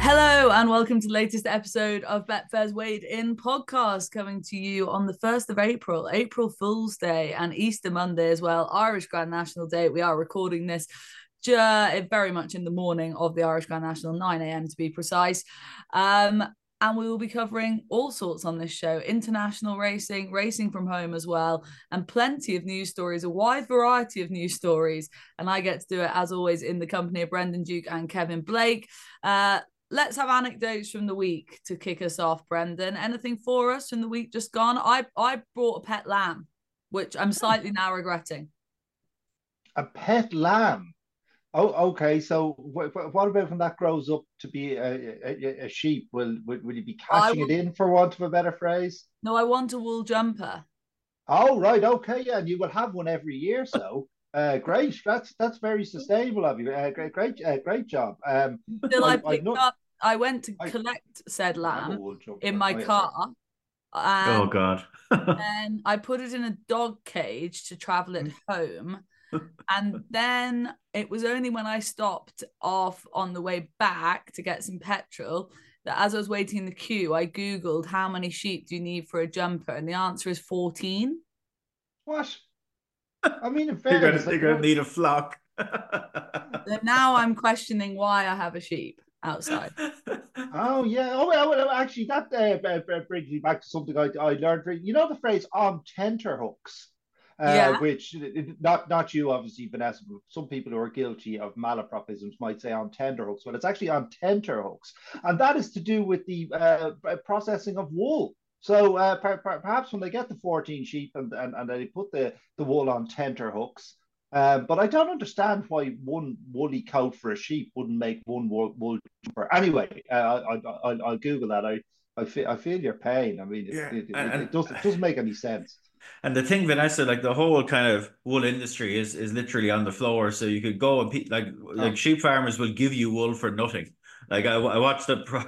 Hello and welcome to the latest episode of Betfair's Weighed In podcast, coming to you on the 1st of April, April Fool's Day and Easter Monday as well, Irish Grand National Day. We are recording this very much in the morning of the Irish Grand National, 9 a.m. to be precise. And we will be covering all sorts on this show, international racing, racing from home as well, and plenty of news stories, a wide variety of news stories. And I get to do it, as always, in the company of Brendan Duke and Kevin Blake. Let's have anecdotes from the week to kick us off, Brendan. Anything for us from the week just gone? I brought a pet lamb, which I'm slightly now regretting. A pet lamb. Oh, okay. So what about when that grows up to be a sheep? Will you be I cashing it will, in, for want of a better phrase? no, I want a wool jumper. Oh, right. Okay. Yeah, and you will have one every year. So great. That's very sustainable of you. Great job. Till I I've picked not. up, I went to I collect said have a lamb wool in jumper. my Oh, yeah, sorry. car, Oh and God. then I put it in a dog cage to travel it home. And then it was only when I stopped off on the way back to get some petrol that, as I was waiting in the queue, I Googled how many sheep do you need for a jumper? And the answer is 14. What? I mean, in You're fairness, gonna like, you're gonna need a flock. So now I'm questioning why I have a sheep outside. oh yeah. Well, actually, that brings me back to something I learned. You know the phrase "on tenterhooks," Yeah. which not you, obviously, Vanessa. But some people who are guilty of malapropisms might say "on tenterhooks," but it's actually "on tenterhooks," and that is to do with the processing of wool. So perhaps when they get the 14 sheep and they put the wool on tenterhooks, but I don't understand why one woolly coat for a sheep wouldn't make one wool jumper. Anyway, I'll Google that. I feel your pain. I mean, Yeah, it doesn't make any sense. and the thing, Vanessa, like the whole kind of wool industry is literally on the floor. So you could go and like Oh, sheep farmers will give you wool for nothing. Like I watched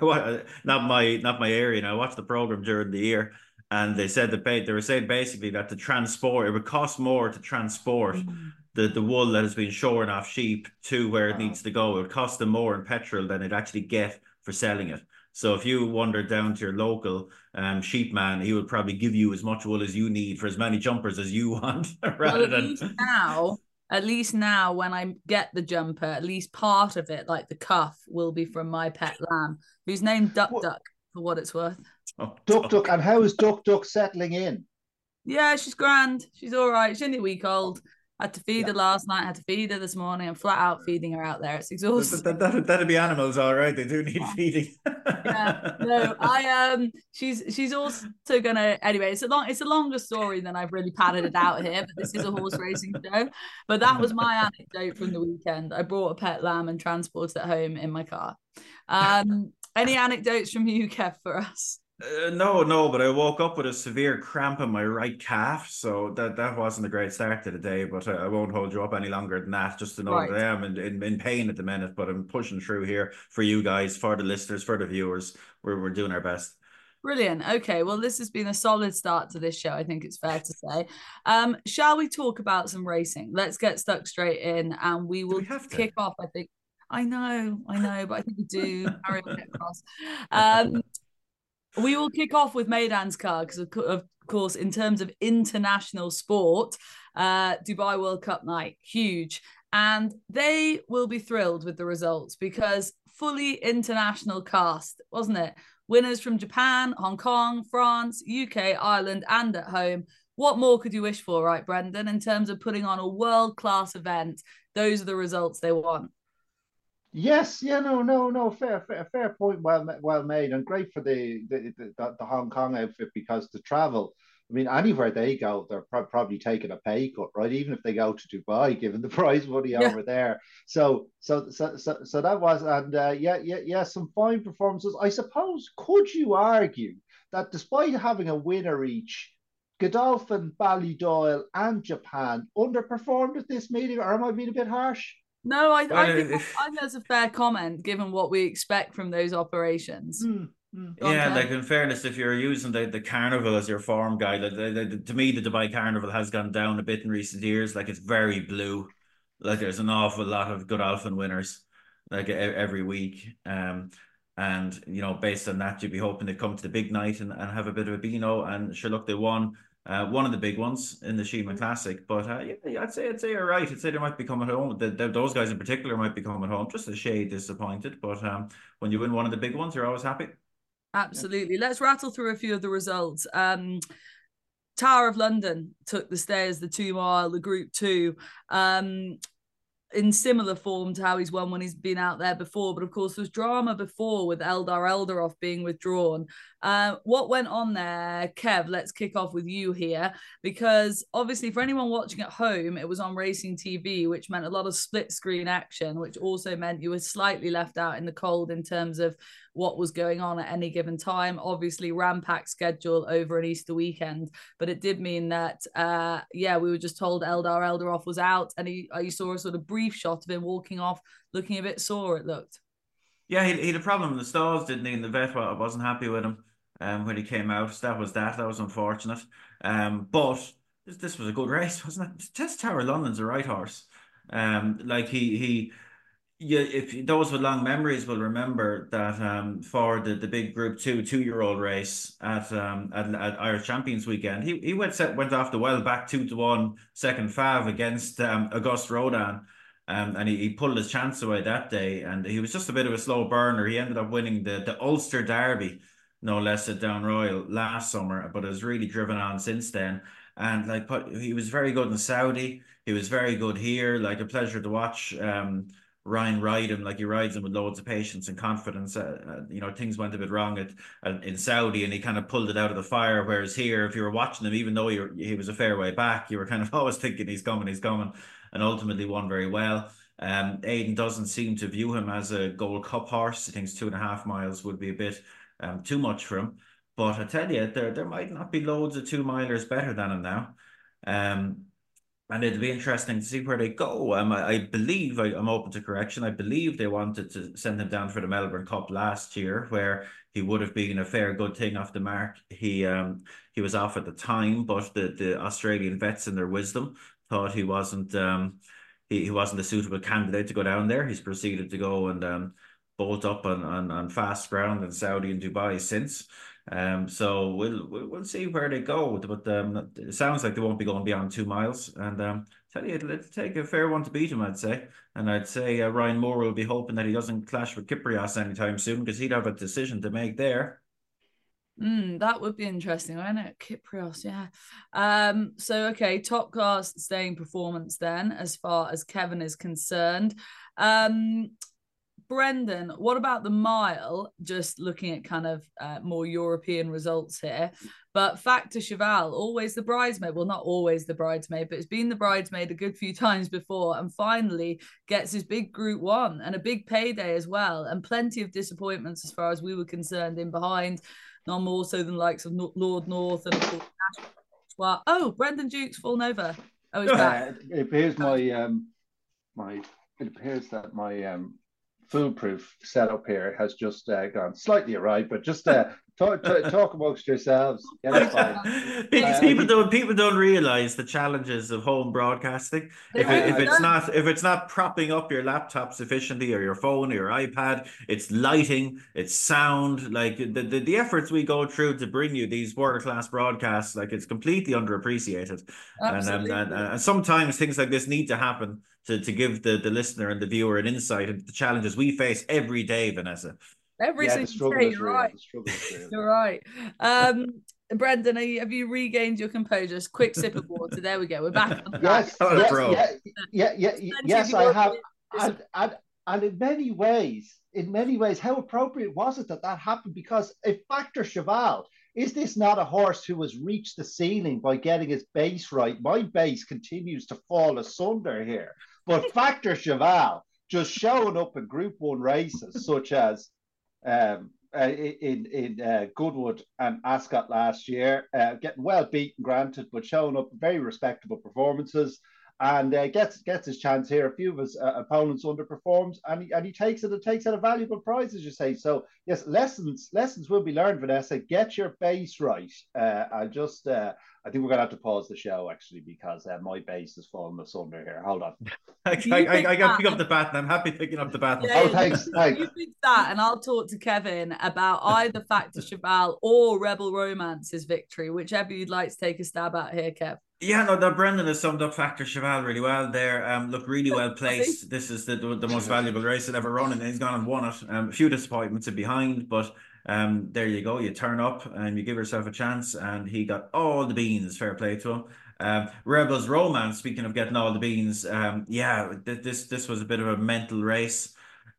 not my area, and I watched the program during the year, and they said that they were saying basically that to transport it would cost more to transport Mm. the wool that has been shorn off sheep to where it wow. needs to go. It would cost them more in petrol than it actually get for selling it. So if you wandered down to your local sheep man, he would probably give you as much wool as you need for as many jumpers as you want, Well, rather than. at least now, when I get the jumper, at least part of it, like the cuff, will be from my pet lamb, who's named Duck What Duck, for what it's worth. Oh, Duck Duck, Duck. and how is Duck Duck settling in? Yeah, she's grand. She's all right. She's only a week Oh, old. Had to feed yeah. her last night. Had to feed her this morning. I'm flat out feeding her out there. It's exhausting. That'd be animals, all right. They do need feeding. Yeah. No, she's also gonna anyway, it's a longer story than I've really padded it out here, but this is a horse racing show. But that was my anecdote from the weekend. I brought a pet lamb and transported it home in my car. Any anecdotes from you, Kev, for us? No, but I woke up with a severe cramp in my right calf, so that wasn't a great start to the day. But I won't hold you up any longer than that. Just to know that Right. I am in pain at the minute, but I'm pushing through here for you guys, for the listeners, for the viewers. We're doing our best. Brilliant. Okay, well, this has been a solid start to this show, I think it's fair to say. Shall we talk about some racing? Let's get stuck straight in and we Do we will have to? kick off, I think. I know, but I think we do. Harry will get across. Um, we will kick off with Maidan's car because, of course, in terms of international sport, Dubai World Cup night, huge. And they will be thrilled with the results because fully international cast, wasn't it? Winners from Japan, Hong Kong, France, UK, Ireland, and at home. What more could you wish for, right, Brendan, in terms of putting on a world class event? Those are the results they want. Yes, yeah, no, fair point. Well made, and great for the Hong Kong outfit because the travel. I mean, anywhere they go, they're probably taking a pay cut, right? Even if they go to Dubai, given the prize money Yeah. over there. So that was, and yeah, some fine performances. I suppose, could you argue that despite having a winner each, Godolphin, Ballydoyle, and Japan underperformed at this meeting, or am I being a bit harsh? No, Well, I think that's a fair comment given what we expect from those operations. Hmm, hmm. Go on, yeah, Kev. like in fairness, if you're using the carnival as your form guide, to me, the Dubai Carnival has gone down a bit in recent years. Like it's very blue. Like there's an awful lot of Godolphin winners, like every week. And, based on that, you'd be hoping to come to the big night and have a bit of a Beano. And sure, look, they won one of the big ones in the Sheeman Classic. But yeah, I'd say you're right. I'd say they might be coming home. Those guys in particular might be coming home just a shade disappointed. But when you win one of the big ones, you're always happy. Absolutely. Let's rattle through a few of the results. Tower of London took the stairs, the 2 mile, the Group 2. In similar form to how he's won when he's been out there before. But of course, there was drama before with Eldar Eldarov being withdrawn. What went on there, Kev? Let's kick off with you here, because obviously for anyone watching at home, it was on Racing TV, which meant a lot of split screen action, which also meant you were slightly left out in the cold in terms of what was going on at any given time. Obviously, ram-packed schedule over an Easter weekend, but it did mean that, we were just told Eldar Eldarov was out, and you saw a sort of brief shot of him walking off, looking a bit sore, it looked. Yeah, he had a problem in the stalls, didn't he? And the vet wasn't happy with him when he came out. That was unfortunate. But this was a good race, wasn't it? Test Tower London's a right horse. If those with long memories will remember that for the big Group 2 2-year-old race at Irish Champions Weekend, he went off the well back 2-1 second fav against Auguste Rodin. And he pulled his chance away that day, and he was just a bit of a slow burner. He ended up winning the Ulster Derby, no less, at Down Royal last summer, but has really driven on since then. And he was very good in Saudi. He was very good here. Like, a pleasure to watch. Ryan ride him, like he rides him with loads of patience and confidence. Things went a bit wrong in Saudi, and he kind of pulled it out of the fire. Whereas here, if you were watching him, even though he was a fair way back, you were kind of always thinking he's coming, and ultimately won very well. Aidan doesn't seem to view him as a Gold Cup horse. He thinks 2.5 miles would be a bit too much for him. But I tell you, there might not be loads of 2-milers better than him now. And it'll be interesting to see where they go. I believe, I'm open to correction, I believe they wanted to send him down for the Melbourne Cup last year, where he would have been a fair good thing off the mark. He was off at the time, but the Australian vets, in their wisdom, thought he wasn't he wasn't a suitable candidate to go down there. He's proceeded to go and bolt up on fast ground in Saudi and Dubai since. So we'll see where they go, but it sounds like they won't be going beyond 2 miles. And tell you, it'll take a fair one to beat him, I'd say. And I'd say Ryan Moore will be hoping that he doesn't clash with Kyprios anytime soon, because he'd have a decision to make there. That would be interesting, wouldn't it? Kyprios, yeah. So okay, top class staying performance then, as far as Kevin is concerned. Brendan, what about the mile? Just looking at kind of more European results here. But Factor Cheval, always the bridesmaid. Well, not always the bridesmaid, but it's been the bridesmaid a good few times before, and finally gets his big Group 1 and a big payday as well, and plenty of disappointments as far as we were concerned in behind, none more so than the likes of Lord North and of course, Brendan Duke's fallen over. Oh, he's back. It appears it appears that my foolproof setup here has just gone slightly awry, but just talk amongst yourselves. Yeah, that's fine. People don't realize the challenges of home broadcasting. If it's not propping up your laptop sufficiently, or your phone or your iPad, it's lighting, it's sound. Like the efforts we go through to bring you these world-class broadcasts, like, it's completely underappreciated. And sometimes things like this need to happen to give the listener and the viewer an insight into the challenges we face every day, Vanessa. Every single day, you're right. You're right. Brendan, have you regained your composure? Just quick sip of water. There we go. We're back on track. Yes, I have. And in many ways, how appropriate was it that happened? Because if Factor Cheval, is this not a horse who has reached the ceiling by getting his base right? My base continues to fall asunder here. But Factor Cheval just showing up in Group 1 races, such as in Goodwood and Ascot last year, getting well beaten, granted, but showing up very respectable performances, and gets his chance here. A few of his opponents underperformed, and he takes it at a valuable prize, as you say. So yes, lessons will be learned, Vanessa. Get your base right, and just I think we're gonna have to pause the show actually because my base is falling asunder here. Hold on. I got to pick up the bat, and I'm happy picking up the bat. Yeah, Oh, yeah, thanks. you fix that, and I'll talk to Kevin about either Factor Cheval or Rebel Romance's victory, whichever you'd like to take a stab at here, Kev. Yeah, no, Brendan has summed up Factor Cheval really well there. Look, really well placed. This is the most valuable race he'd ever run, and he's gone and won it. A few disappointments in behind, but there you go. You turn up and you give yourself a chance, and he got all the beans. Fair play to him. Rebels Romance. Speaking of getting all the beans, yeah, this was a bit of a mental race,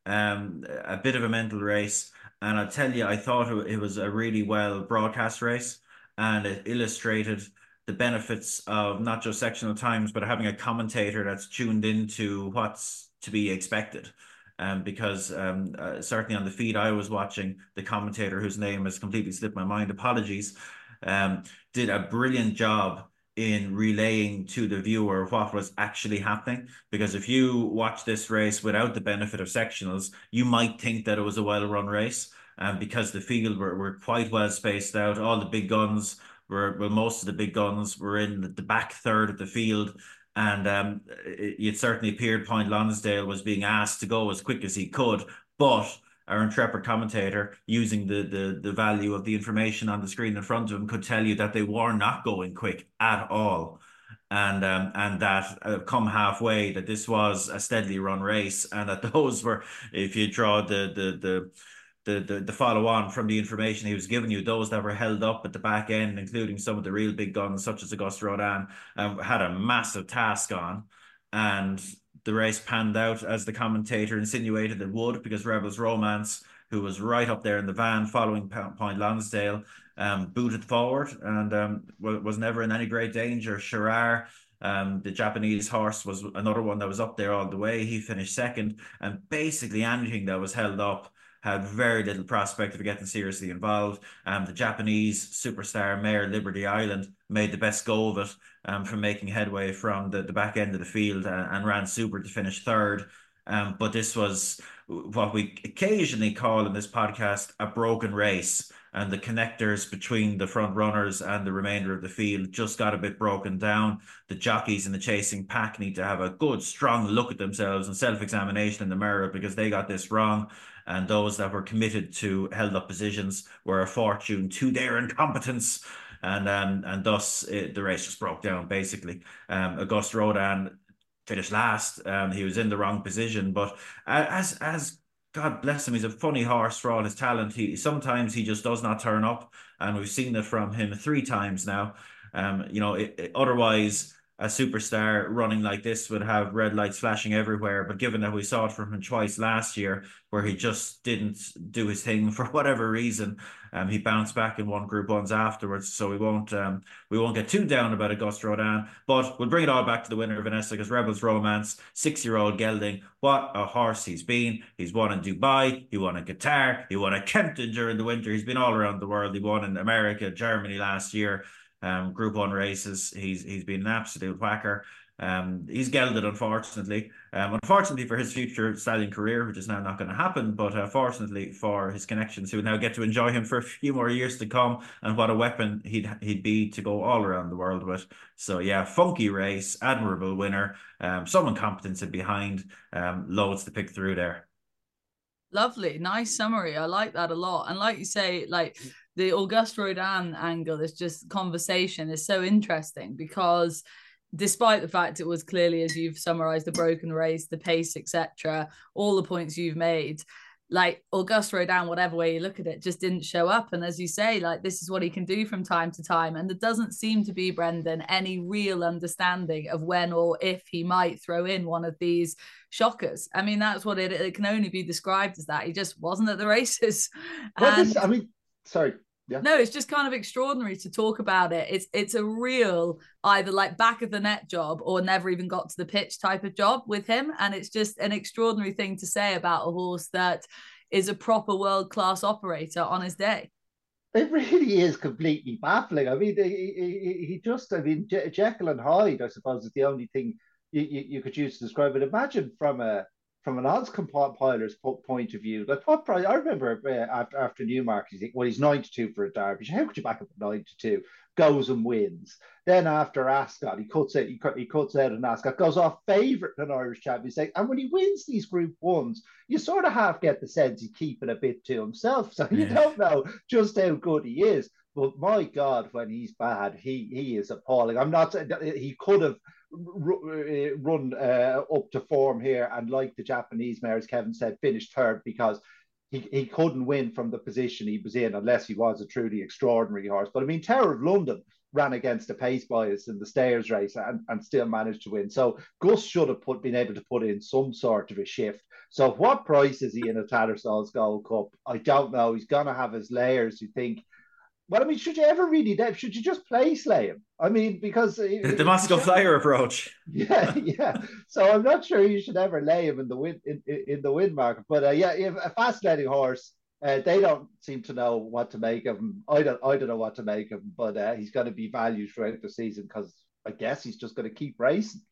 a bit of a mental race, and I tell you, I thought it was a really well broadcast race, and it illustrated the benefits of not just sectional times, but having a commentator that's tuned into what's to be expected. Because certainly on the feed I was watching, the commentator, whose name has completely slipped my mind, apologies, did a brilliant job in relaying to the viewer what was actually happening. Because if you watch this race without the benefit of sectionals, you might think that it was a well-run race. Because the field were quite well spaced out, all the big guns most of the big guns were in the back third of the field, and it certainly appeared Point Lonsdale was being asked to go as quick as he could, but our intrepid commentator, using the value of the information on the screen in front of him, could tell you that they were not going quick at all. And that come halfway, that this was a steadily run race, and that those were, if you draw the follow on from the information he was giving you, those that were held up at the back end, including some of the real big guns such as Auguste Rodin, had a massive task on, and the race panned out as the commentator insinuated it would, because Rebels Romance, who was right up there in the van following Point Lonsdale, booted forward and was never in any great danger. Shirar, the Japanese horse, was another one that was up there all the way. He finished second, and basically anything that was held up had very little prospect of getting seriously involved. The Japanese superstar mare Liberty Island made the best go of it, from making headway from the back end of the field, and ran super to finish third. But this was what we occasionally call in this podcast a broken race, and the connectors between the front runners and the remainder of the field just got a bit broken down. The jockeys in the chasing pack need to have a good, strong look at themselves and self-examination in the mirror, because they got this wrong. And those that were committed to held up positions were a fortune to their incompetence. And thus the race just broke down, basically. Auguste Rodin finished last. He was in the wrong position, but as God bless him, he's a funny horse for all his talent. Sometimes he just does not turn up, and we've seen it from him 3 times now. Otherwise, a superstar running like this would have red lights flashing everywhere. But given that we saw it from him twice last year, where he just didn't do his thing for whatever reason, he bounced back and won Group 1s afterwards. So we won't get too down about Auguste Rodin, but we'll bring it all back to the winner, Vanessa, because Rebels Romance, 6-year-old gelding, what a horse he's been. He's won in Dubai, he won in Qatar, he won at Kempton during the winter. He's been all around the world. He won in America, Germany last year. Group 1 races, he's been an absolute whacker. He's gelded, unfortunately. Unfortunately for his future stallion career, which is now not going to happen, but fortunately for his connections, who will now get to enjoy him for a few more years to come, and what a weapon he'd be to go all around the world with. So yeah, funky race, admirable winner, some incompetence in behind, loads to pick through there. Lovely, nice summary. I like that a lot. And like you say, like the Auguste Rodin angle is just conversation is so interesting, because despite the fact it was clearly, as you've summarized, the broken race, the pace, etc., all the points you've made, like Auguste Rodin, whatever way you look at it, just didn't show up. And as you say, like, this is what he can do from time to time. And there doesn't seem to be, Brendan, any real understanding of when or if he might throw in one of these shockers. I mean, that's what it can only be described as, that he just wasn't at the races. Well, sorry. Yeah. No, it's just kind of extraordinary to talk about it. It's a real either like back of the net job or never even got to the pitch type of job with him. And it's just an extraordinary thing to say about a horse that is a proper world-class operator on his day. It really is completely baffling. I mean, Jekyll and Hyde, I suppose, is the only thing you could use to describe it. Imagine from a from an odds compiler's point of view, like what price? I remember after Newmarket, you think, well, he's 92 for a derby. How could you back up at 92? Goes and wins. Then after Ascot, he cuts out. He cuts out an Ascot, goes off favourite in Irish Champions League, and when he wins these Group Ones, you sort of half get the sense he's keeping a bit to himself. So you don't know just how good he is. But my God, when he's bad, he is appalling. I'm not saying he could have run up to form here and, like the Japanese mare, as Kevin said, finished third, because he couldn't win from the position he was in unless he was a truly extraordinary horse. But I mean, Tower of London ran against the pace bias in the stayers race and still managed to win. So Gus should have been able to put in some sort of a shift. So what price is he in a Tattersall's Gold Cup? I don't know. He's going to have his layers, you think. Well, I mean, should you ever really, Dave? Should you just place lay him? I mean, because the Moscow Flyer approach. Yeah. So I'm not sure you should ever lay him in the win market. But yeah, a fascinating horse. They don't seem to know what to make of him. I don't know what to make of him. But he's going to be valued throughout the season, because I guess he's just going to keep racing.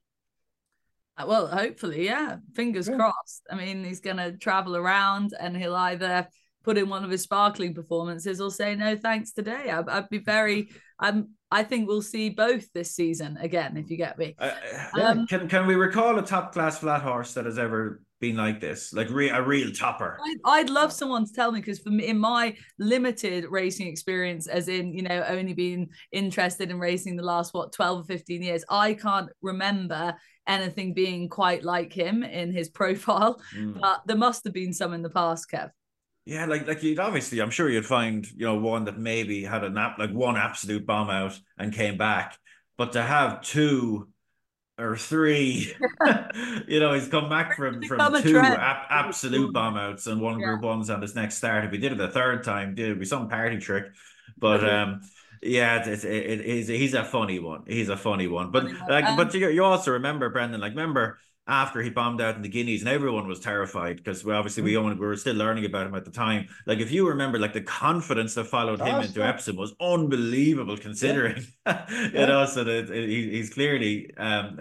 Well, hopefully, yeah. Fingers crossed. I mean, he's going to travel around, and he'll either put in one of his sparkling performances or say no thanks today. I'd be very I think we'll see both this season again, if you get me. Can we recall a top class flat horse that has ever been like this, like a real topper? I'd love someone to tell me, because for me, in my limited racing experience, as in, you know, only being interested in racing the last 12 or 15 years, I can't remember anything being quite like him in his profile. But there must have been some in the past, Kev. Yeah, like you'd obviously, I'm sure you'd find, you know, one that maybe had one absolute bomb out and came back, but to have two or three, you know, he's come back from two absolute bomb outs and one Group Ones on his next start. If he did it a third time, it'd be some party trick. But yeah, he's a funny one. He's a funny one. But but you also remember, Brendan, remember after he bombed out in the Guineas, and everyone was terrified, because we were still learning about him at the time. Like, if you remember, the confidence that followed him into Epsom was unbelievable, considering you know. So that he's clearly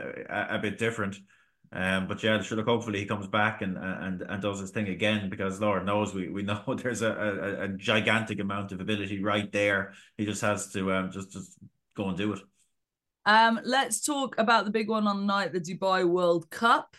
a bit different. But yeah, sure, hopefully he comes back and does his thing again, because Lord knows we know there's a gigantic amount of ability right there. He just has to just go and do it. Let's talk about the big one on the night, the Dubai World Cup,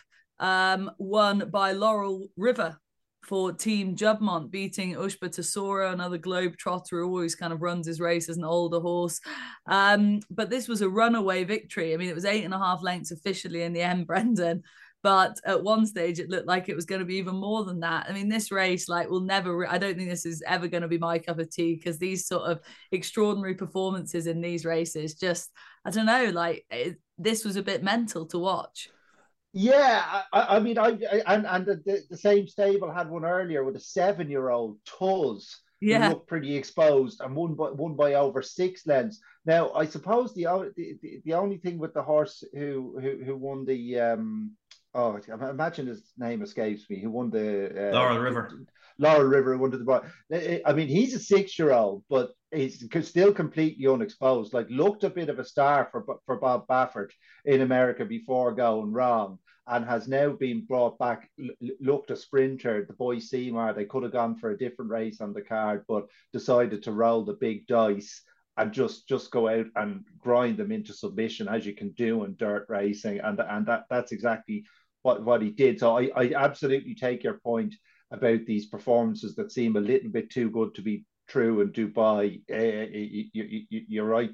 won by Laurel River for Team Jubbmontt, beating Ushba Tesoro, another Globetrotter who always kind of runs his race as an older horse. But this was a runaway victory. I mean, it was 8.5 lengths officially in the end, Brendan. But at one stage, it looked like it was going to be even more than that. I mean, this race, will never, I don't think this is ever going to be my cup of tea, because these sort of extraordinary performances in these races just, I don't know, this was a bit mental to watch. Yeah, I mean, the same stable had one earlier with a 7-year-old Tuz, who looked pretty exposed, and won by over 6 lengths. Now, I suppose the only thing with the horse who won the I imagine his name escapes me, who won the Laurel River. Laurel River won the. I mean, he's a 6-year-old, but he's still completely unexposed. Looked a bit of a star for Bob Baffert in America before going wrong, and has now been brought back. Looked a sprinter. The boy Seymour, they could have gone for a different race on the card, but decided to roll the big dice and just go out and grind them into submission, as you can do in dirt racing, and that's exactly what he did. So I absolutely take your point about these performances that seem a little bit too good to be true in Dubai. You're right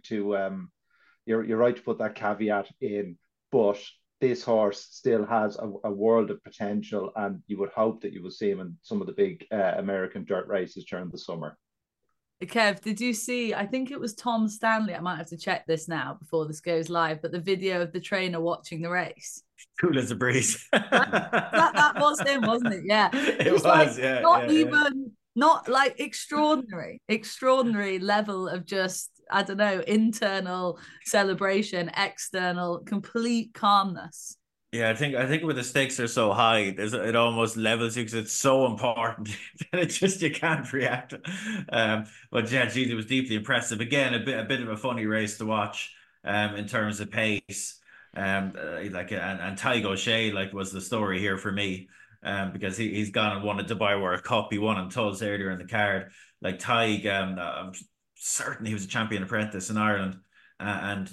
to put that caveat in, but this horse still has a world of potential, and you would hope that you will see him in some of the big American dirt races during the summer. Kev, did you see, I think it was Tom Stanley, I might have to check this now before this goes live, but the video of the trainer watching the race? Cool as a breeze. that was him, wasn't it? Yeah. It was, not extraordinary level of just, I don't know, internal celebration, external, complete calmness. Yeah, I think when the stakes are so high, it almost levels you, because it's so important that you can't react. But yeah, geez, it was deeply impressive. Again, a bit of a funny race to watch, in terms of pace. And Tygo Shea was the story here for me. because he's gone and won a Dubai World Cup. He won in Tulls earlier in the card. Like Tig, I'm certain he was a champion apprentice in Ireland. And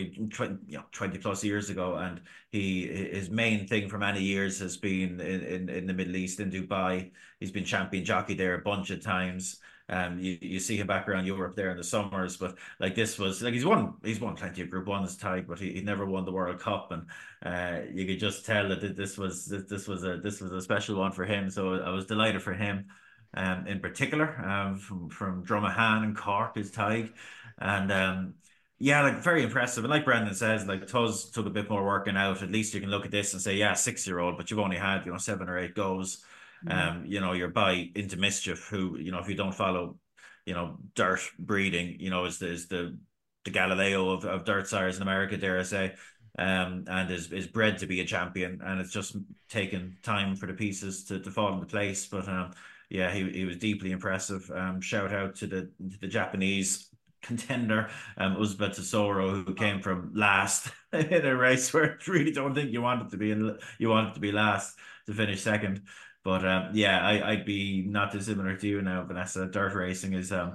20 plus years ago, and his main thing for many years has been in the Middle East, in Dubai. He's been champion jockey there a bunch of times. You see him back around Europe there in the summers, but like this was like he's won plenty of Group Ones Tig, but he never won the World Cup, and you could just tell that this was a special one for him. So I was delighted for him. In particular, from Dromahane and Cork is Tig, and yeah, like very impressive. And like Brendan says, like Tuz took a bit more working out. At least you can look at this and say, yeah, 6-year-old, but you've only had, 7 or 8 goes. You're by Into Mischief, who, if you don't follow, dirt breeding, is the Galileo of dirt sires in America, dare I say. And is bred to be a champion, and it's just taken time for the pieces to fall into place. But yeah, he was deeply impressive. Shout out to the Japanese contender, Uzbek Tesoro, who came from last in a race where I really don't think you wanted to be last to finish second. But yeah, I'd be not dissimilar to you now, Vanessa. Dirt racing is a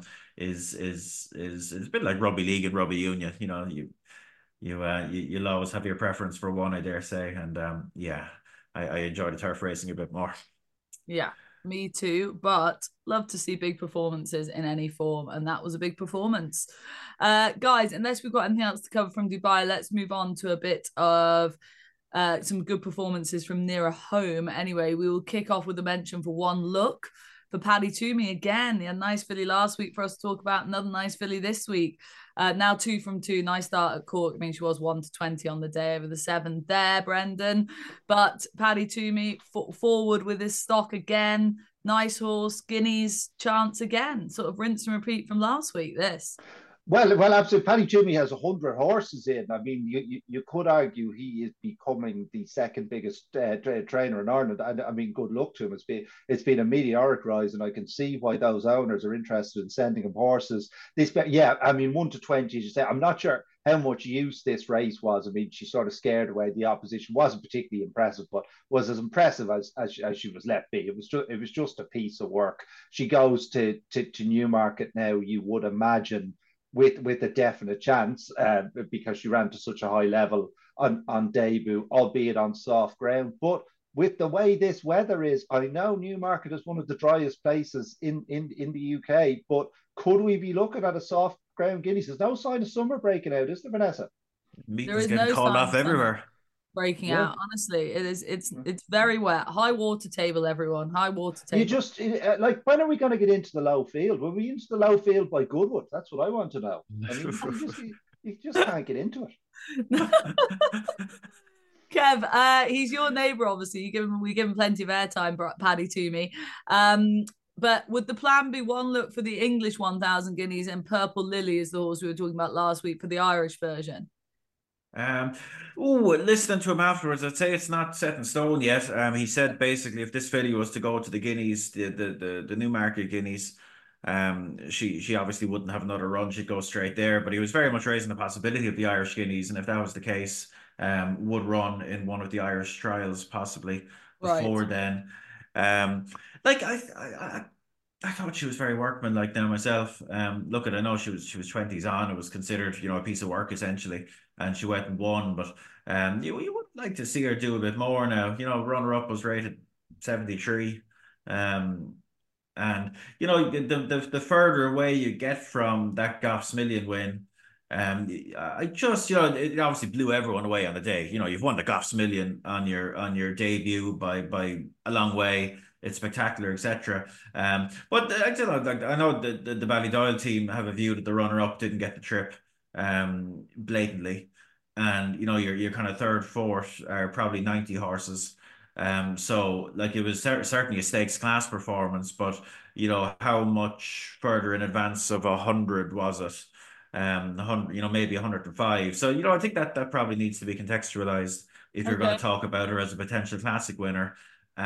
bit like rugby league and rugby union. You'll always have your preference for one, I dare say, and yeah, I enjoy the turf racing a bit more. Yeah. Me too, but love to see big performances in any form, and that was a big performance. Guys, unless we've got anything else to cover from Dubai, let's move on to a bit of some good performances from nearer home. Anyway, we will kick off with a mention for One Look for Paddy Twomey again. He had a nice filly last week for us to talk about, another nice filly this week. Now 2 from 2, nice start at Cork. I mean, she was 1-20 on the day over the 7 there, Brendan. But Paddy Twomey forward with his stock again. Nice horse, Guineas chance again. Sort of rinse and repeat from last week, this. Well, absolutely. Paddy Twomey has 100 horses in. I mean, you could argue he is becoming the second biggest trainer in Ireland. And I mean, good luck to him. It's been a meteoric rise, and I can see why those owners are interested in sending him horses. Yeah, I mean, 1-20, as you say. I'm not sure how much use this race was. I mean, she sort of scared away the opposition. Wasn't particularly impressive, but was as impressive as she was let be. It was just a piece of work. She goes to Newmarket now. You would imagine with a definite chance, because she ran to such a high level on debut, albeit on soft ground. But with the way this weather is, I know Newmarket is one of the driest places in the UK, but could we be looking at a soft ground Guineas? There's no sign of summer breaking out, is there, Vanessa? Meeting's getting called off everywhere. Breaking out, honestly, it's very wet. High water table, everyone. High water table. You just like, when are we going to get into the low field? Were we into the low field by Goodwood? That's what I want to know. I mean, you just can't get into it. Kev, he's your neighbour, obviously. We give him plenty of airtime, Paddy Twomey. But would the plan be One Look for the English 1,000 Guineas and Purple Lily is the horse we were talking about last week for the Irish version? Listening to him afterwards, I'd say it's not set in stone yet. He said basically if this filly was to go to the Guineas, the Newmarket Guineas, she obviously wouldn't have another run. She'd go straight there. But he was very much raising the possibility of the Irish Guineas, and if that was the case, would run in one of the Irish trials possibly before then. Like I thought she was very workmanlike now myself. Look, I know she was 20s on. It was considered, a piece of work essentially, and she went and won. But you would like to see her do a bit more now. Runner up was rated 73. And the further away you get from that Goffs Million win, I just it obviously blew everyone away on the day. You've won the Goffs Million on your debut by a long way. It's spectacular, etc. But I know the Ballydoyle team have a view that the runner-up didn't get the trip blatantly, and your kind of third, fourth are probably 90 horses. So like it was certainly a stakes class performance, but how much further in advance of 100 was it? 100, maybe 105. So I think that probably needs to be contextualized if you're going to talk about her as a potential classic winner. And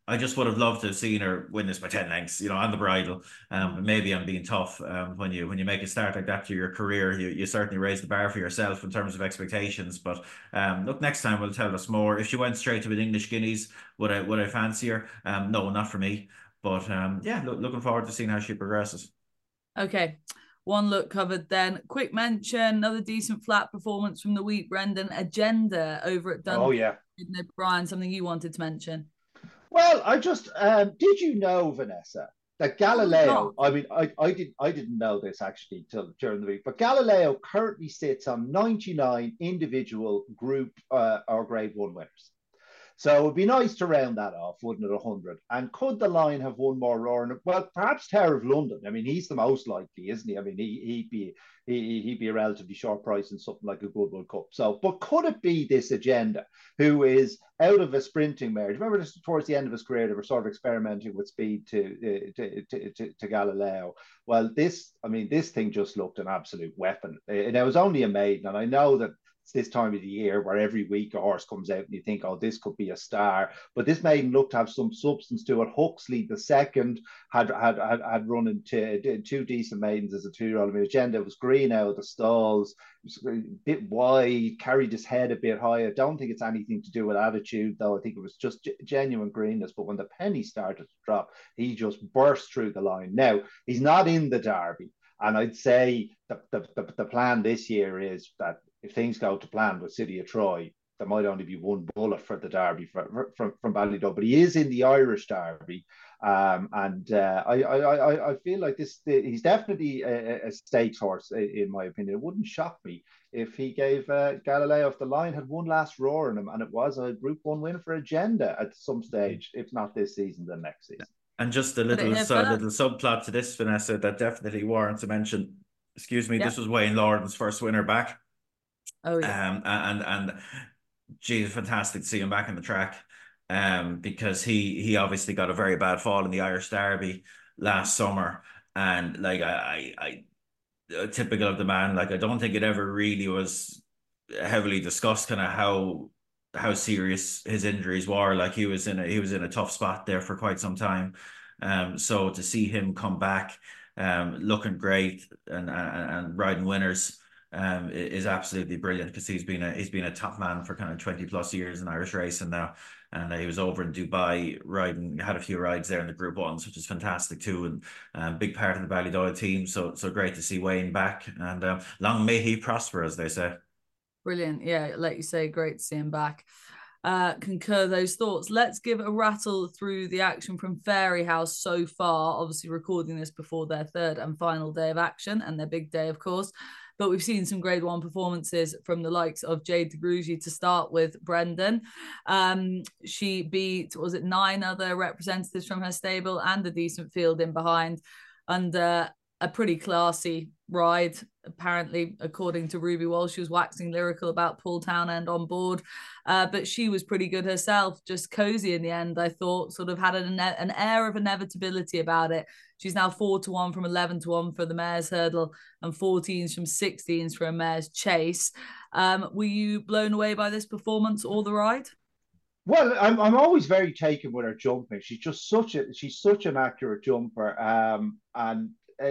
I just would have loved to have seen her win this by 10 lengths, on the bridle. Maybe I'm being tough. When you make a start like that to your career, you certainly raise the bar for yourself in terms of expectations. But look, next time will tell us more. If she went straight to an English Guineas, would I fancy her? No, not for me. But yeah, looking forward to seeing how she progresses. Okay. One look covered then. Quick mention, another decent flat performance from the week, Brendan. Agenda over at Dundee. Oh, yeah. Brian, something you wanted to mention? Well, I just did you know, Vanessa, that Galileo? I mean, I didn't know this actually till during the week, but Galileo currently sits on 99 individual group or Grade One winners. So it would be nice to round that off, wouldn't it? 100. And could the line have one more roaring? Well, perhaps Tower of London. I mean, he's the most likely, isn't he? I mean, he'd be a relatively short price in something like a Goodwood Cup. So, but could it be this Agenda, who is out of a sprinting mare? Do you remember this towards the end of his career, they were sort of experimenting with speed to Galileo. Well, this thing just looked an absolute weapon. And it was only a maiden, and I know that it's this time of the year where every week a horse comes out and you think, oh, this could be a star. But this maiden looked to have some substance to it. Huxley, the second, had run into two decent maidens as a 2-year-old. I mean, Agenda was green out of the stalls, a bit wide, carried his head a bit high. I don't think it's anything to do with attitude, though. I think it was just genuine greenness. But when the penny started to drop, he just burst through the line. Now, he's not in the Derby. And I'd say the plan this year is that if things go to plan with City of Troy, there might only be one bullet for the Derby from Ballydoe, but he is in the Irish Derby. I feel like he's definitely a stakes horse, in my opinion. It wouldn't shock me if he gave Galileo, if the line had one last roar in him, and it was a Group 1 win for Agenda at some stage, if not this season, then next season. And just a little subplot to this, Vanessa, that definitely warrants a mention. Excuse me, This was Wayne Lordan's first winner back. Oh yeah. And geez, fantastic to see him back in the track. Because he obviously got a very bad fall in the Irish Derby last summer, and like I typical of the man, like I don't think it ever really was heavily discussed kind of how serious his injuries were. Like he was in a tough spot there for quite some time. So to see him come back, looking great and riding winners, is absolutely brilliant, because he's been a top man for kind of 20 plus years in Irish racing now. And he was over in Dubai riding, had a few rides there in the Group 1s, which is fantastic too, and big part of the Ballydoyle team. So great to see Wayne back, and long may he prosper, as they say. Brilliant. Yeah, like you say, great to see him back. Concur those thoughts. Let's give a rattle through the action from Fairyhouse so far. Obviously recording this before their third and final day of action, and their big day, of course. But we've seen some Grade 1 performances from the likes of Jade de Grugy to start with, Brendan. She beat, was it 9 other representatives from her stable and a decent field in behind, under a pretty classy ride. Apparently, according to Ruby Walsh, she was waxing lyrical about Paul Townend on board, but she was pretty good herself, just cozy in the end. I thought sort of had an air of inevitability about it. She's now 4-1 from 11-1 for the mare's hurdle, and 14s from 16s for a mare's chase. Were you blown away by this performance or the ride? Well, I'm always very taken with her jumping. She's just she's such an accurate jumper. And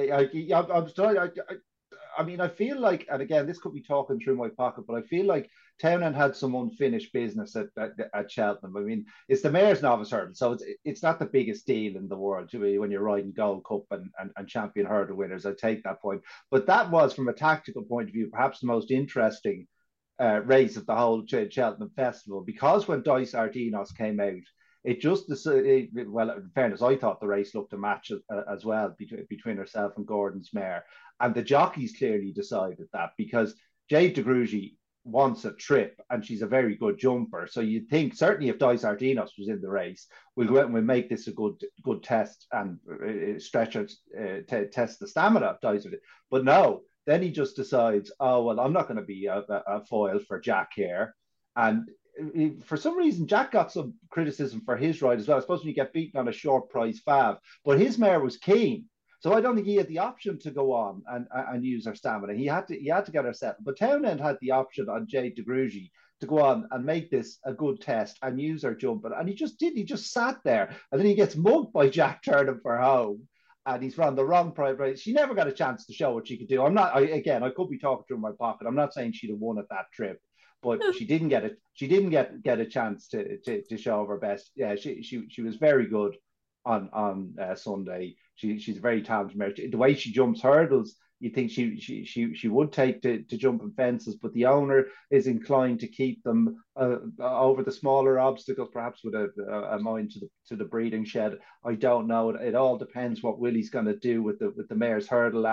I mean, I feel like, and again, this could be talking through my pocket, but I feel like Townend had some unfinished business at Cheltenham. I mean, it's the Mayor's Novice Hurdle, so it's not the biggest deal in the world when you're riding Gold Cup and champion hurdle winners. I take that point, but that was, from a tactical point of view, perhaps the most interesting race of the whole Cheltenham Festival, because when Dice Ardinos came out, it just, well, in fairness, I thought the race looked a match as well between herself and Gordon's mare. And the jockeys clearly decided that, because Jade de Grugy wants a trip and she's a very good jumper. So you'd think, certainly if Dice Ardinos was in the race, we'll go out and we'll make this a good test and test the stamina of Dice. But no, then he just decides, oh, well, I'm not going to be a foil for Jack here. And for some reason, Jack got some criticism for his ride as well. I suppose when you get beaten on a short price fav, but his mare was keen. So I don't think he had the option to go on and use her stamina. He had to get her set. But Townend had the option on Jade de Grugy to go on and make this a good test and use her jump. And he just did. He just sat there. And then he gets mugged by Jack Turnham for home. And he's run the wrong price. She never got a chance to show what she could do. I could be talking through my pocket. I'm not saying she'd have won at that trip, but she didn't get it. She didn't get a chance to show her best. Yeah, she was very good on Sunday. She's a very talented mare. The way she jumps hurdles, you think she would take to jumping fences, but the owner is inclined to keep them over the smaller obstacles, perhaps with a mind to the breeding shed. I don't know. It all depends what Willie's going to do with the mare's hurdle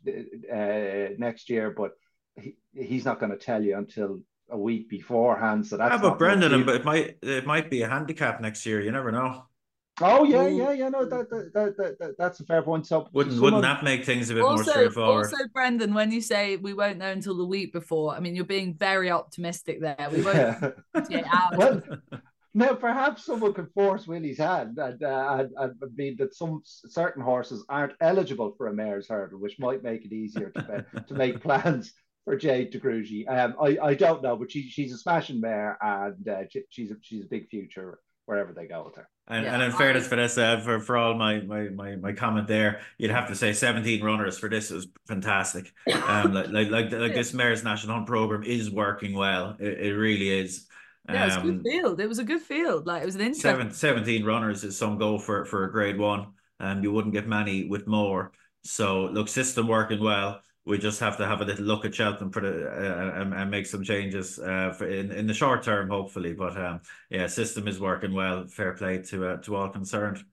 next year, but he's not going to tell you until a week beforehand. So that's but Brendan, but it might be a handicap next year. You never know. Oh yeah. No, that's a fair point. So wouldn't that make things a bit more straightforward? Also, Brendan, when you say we won't know until the week before, I mean you're being very optimistic there. We won't. Well, now perhaps someone could force Willie's hand and mean that some certain horses aren't eligible for a mare's hurdle, which might make it easier to make plans for Jade de Grugy. I don't know, but she's a smashing mare, and she's a big future wherever they go with her. And in fairness, Vanessa, for all my comment there, you'd have to say 17 runners for this was fantastic. Like this Mare's National Hunt program is working well. It really is. Yeah, it was a good field. It was a good field. Like it was an interesting 17 runners is some go for a grade one. You wouldn't get many with more. So look, system working well. We just have to have a little look at Cheltenham and make some changes in the short term, hopefully. But system is working well. Fair play to all concerned.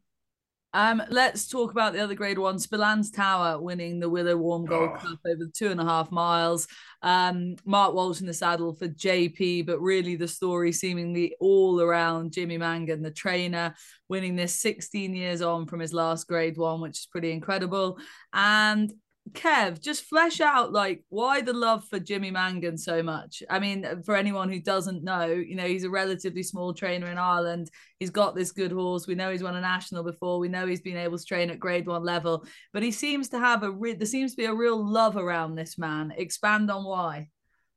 Let's talk about the other grade one. Spillane Tower winning the Willow Warm Gold Cup over the 2.5 miles. Mark Walsh in the saddle for JP, but really the story seemingly all around Jimmy Mangan, the trainer, winning this 16 years on from his last grade one, which is pretty incredible. And Kev, just flesh out like why the love for Jimmy Mangan so much. I mean, for anyone who doesn't know, he's a relatively small trainer in Ireland. He's got this good horse. We know he's won a national before. We know he's been able to train at grade one level, but he seems to have there seems to be a real love around this man. Expand on why.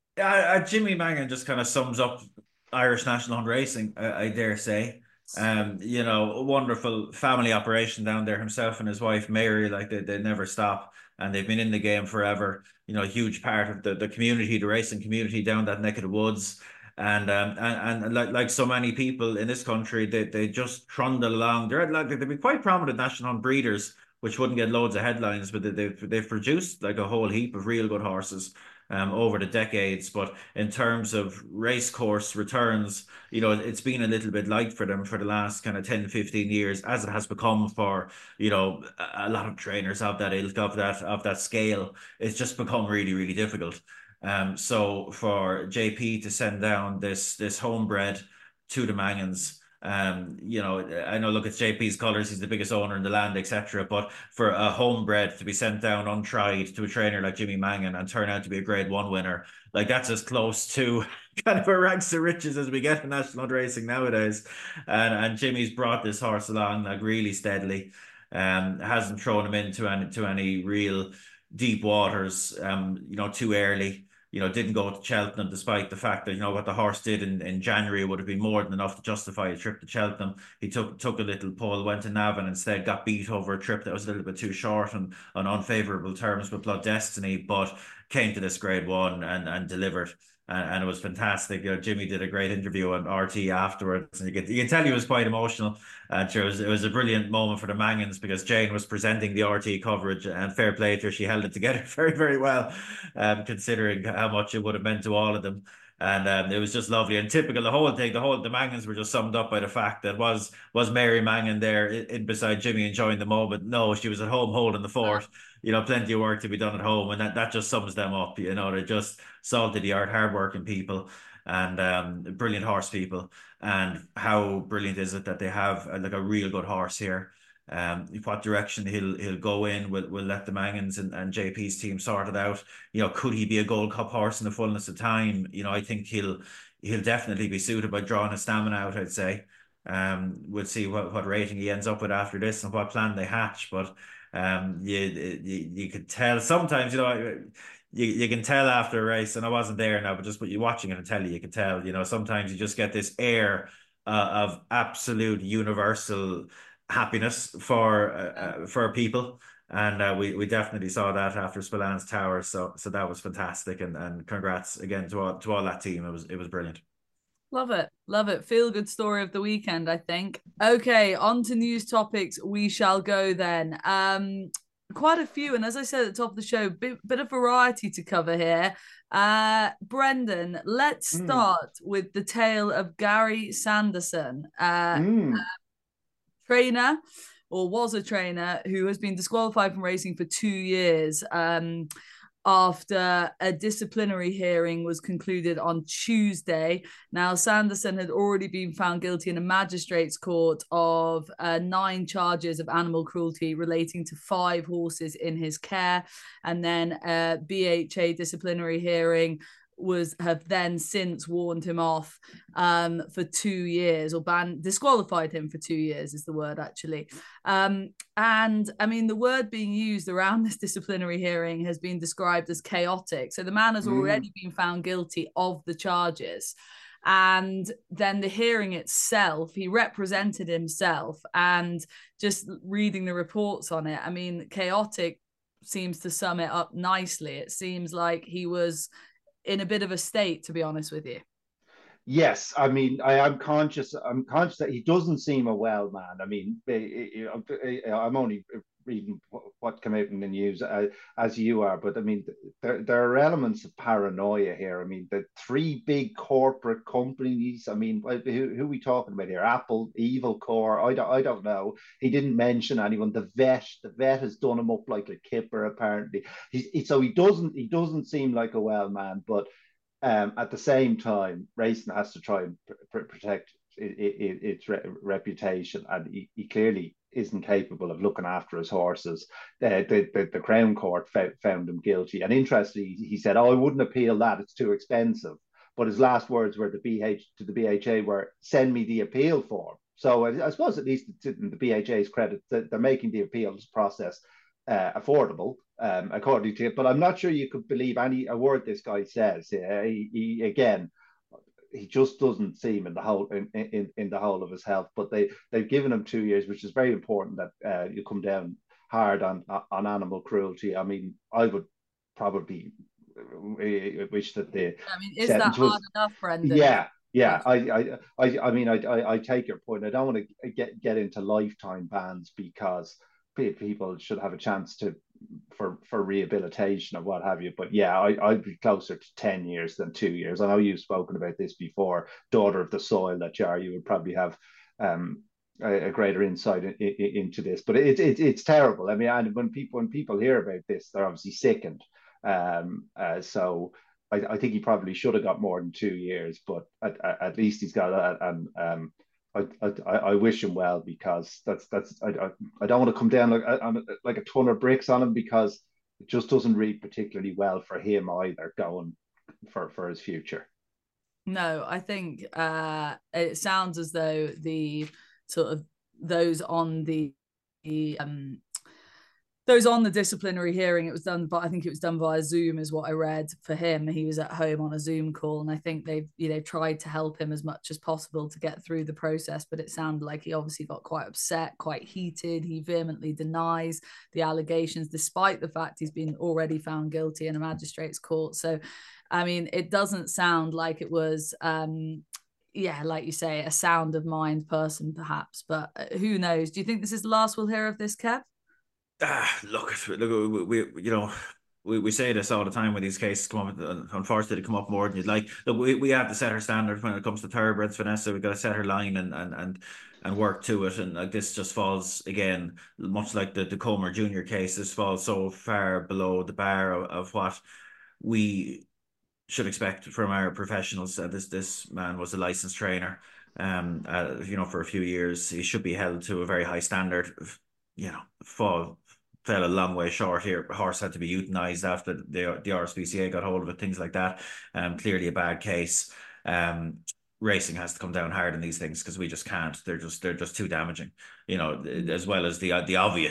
Jimmy Mangan just kind of sums up Irish National Hunt racing, I dare say. A wonderful family operation down there. Himself and his wife Mary, like they never stop. And they've been in the game forever. A huge part of the community, the racing community down that neck of the woods. And like so many people in this country, they just trundle along. They've been quite prominent national hunt breeders, which wouldn't get loads of headlines, but they've produced like a whole heap of real good horses over the decades. But in terms of race course returns, it's been a little bit light for them for the last kind of 10, 15 years, as it has become for, a lot of trainers of that ilk, of that scale. It's just become really, really difficult. So for JP to send down this homebred to the Mangans, I know, look, it's JP's colours, he's the biggest owner in the land, etc. But for a homebred to be sent down untried to a trainer like Jimmy Mangan and turn out to be a grade one winner, like that's as close to kind of a rags to riches as we get in national hunt racing nowadays. And Jimmy's brought this horse along like really steadily. Hasn't thrown him into any real deep waters, too early. Didn't go to Cheltenham, despite the fact that, what the horse did in January would have been more than enough to justify a trip to Cheltenham. He took a little pull, went to Navan instead, got beat over a trip that was a little bit too short and on unfavourable terms with Blood Destiny, but came to this grade one and delivered. And it was fantastic. Jimmy did a great interview on RT afterwards, and you can tell he was quite emotional. And it was a brilliant moment for the Mangans because Jane was presenting the RT coverage, and fair play to her, she held it together very, very well, considering how much it would have meant to all of them. And it was just lovely and typical. The Mangans were just summed up by the fact that was Mary Mangan there in beside Jimmy enjoying the moment? No, she was at home holding the fort. Plenty of work to be done at home, and that just sums them up. They're just salty the art, hardworking people, and brilliant horse people. And how brilliant is it that they have like a real good horse here? What direction he'll go in, we'll let the Mangans and JP's team sort it out. Could he be a Gold Cup horse in the fullness of time? I think he'll definitely be suited by drawing his stamina out, I'd say. We'll see what rating he ends up with after this and what plan they hatch. But you could tell sometimes, you can tell after a race, and I wasn't there now, but just what you're watching it and tell you can tell, sometimes you just get this air of absolute universal happiness for people. And we definitely saw that after Spillane Towers. So that was fantastic. And congrats again to all that team. It was brilliant. Love it. Love it. Feel good story of the weekend, I think. Okay, on to news topics. We shall go then. Quite a few, and as I said at the top of the show, bit of variety to cover here. Brendan, let's start with the tale of Gary Sanderson, trainer, or was a trainer, who has been disqualified from racing for 2 years after a disciplinary hearing was concluded on Tuesday. Now, Sanderson had already been found guilty in a magistrate's court of 9 charges of animal cruelty relating to 5 horses in his care. And then a BHA disciplinary hearing have then since warned him off for 2 years, or disqualified him for 2 years is the word, actually. And I mean, the word being used around this disciplinary hearing has been described as chaotic. So the man has already been found guilty of the charges. And then the hearing itself, he represented himself, and just reading the reports on it, I mean, chaotic seems to sum it up nicely. It seems like he was in a bit of a state, to be honest with you. Yes, I mean, I'm conscious that he doesn't seem a well man. I mean, I'm only reading what came out in the news as you are, but I mean, there are elements of paranoia here. I mean, the 3 big corporate companies. I mean, who are we talking about here? Apple, Evil Core. I don't know. He didn't mention anyone. The vet has done him up like a kipper. Apparently, so he doesn't seem like a well man, but. At the same time, racing has to try and protect its reputation, and he clearly isn't capable of looking after his horses. The Crown Court found him guilty, and interestingly, he said, "Oh, I wouldn't appeal that; it's too expensive." But his last words were to the BHA were, "Send me the appeal form." So I suppose, at least in the BHA's credit, that they're making the appeals process affordable, according to it. But I'm not sure you could believe a word this guy says. He just doesn't seem in the whole of his health. But they've given him 2 years, which is very important, that you come down hard on animal cruelty. I mean, I would probably wish that the is that hard enough, Brendan? Yeah. I mean, I take your point. I don't want to get into lifetime bans, because people should have a chance for rehabilitation or what have you. But yeah, I'd be closer to 10 years than 2 years. I know you've spoken about this before, daughter of the soil, that you would probably have a greater insight into this. But it's terrible. I mean, and when people hear about this, they're obviously sickened. So I think he probably should have got more than 2 years, but at least he's got that. I wish him well, because I don't want to come down like a ton of bricks on him, because it just doesn't read particularly well for him either, going for his future. No, I think it sounds as though the sort of those on the disciplinary hearing, it was done, but I think it was done via Zoom, is what I read for him. He was at home on a Zoom call, and I think they've tried to help him as much as possible to get through the process. But it sounded like he obviously got quite upset, quite heated. He vehemently denies the allegations, despite the fact he's been already found guilty in a magistrate's court. So, I mean, it doesn't sound like it was like you say, a sound of mind person, perhaps, but who knows? Do you think this is the last we'll hear of this, Kev? Look, we say this all the time when these cases come up. Unfortunately, they come up more than you'd like. Look, we have to set our standard when it comes to thoroughbreds, Vanessa. We've got to set our line and work to it. And like, this just falls, again, much like the Comer Jr. case. This falls so far below the bar of what we should expect from our professionals. This man was a licensed trainer, for a few years. He should be held to a very high standard. Fell a long way short here. Horse had to be euthanized after the RSPCA got hold of it, things like that. Clearly a bad case. Racing has to come down hard on these things, because we just can't. They're just too damaging. As well as the obvious.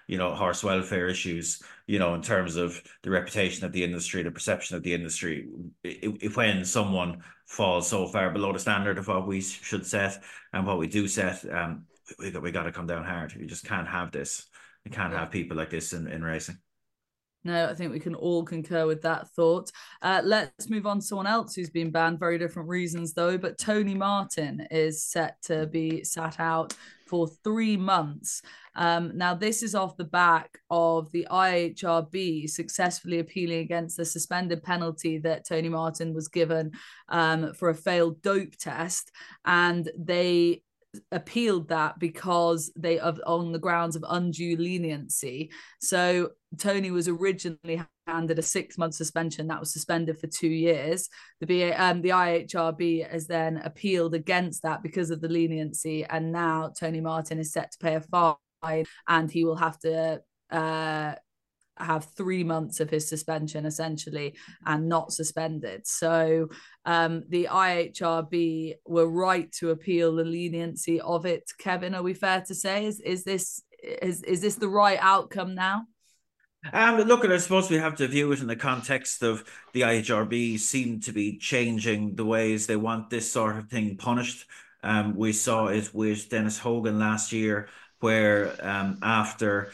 horse welfare issues, in terms of the reputation of the industry, the perception of the industry. If when someone falls so far below the standard of what we should set and what we do set, we got to come down hard. We just can't have this. We can't have people like this in racing. No, I think we can all concur with that thought. Let's move on to someone else who's been banned, very different reasons though, but Tony Martin is set to be sat out for 3 months. Now, this is off the back of the IHRB successfully appealing against the suspended penalty that Tony Martin was given for a failed dope test. And they appealed that because on the grounds of undue leniency. So Tony was originally handed a 6-month suspension that was suspended for 2 years. The IHRB has then appealed against that because of the leniency, and now Tony Martin is set to pay a fine, and he will have to have 3 months of his suspension essentially and not suspended. So the IHRB were right to appeal the leniency of it. Kevin, are we fair to say is this the right outcome now? Look, I suppose we have to view it in the context of the IHRB seem to be changing the ways they want this sort of thing punished. We saw it with Dennis Hogan last year, where after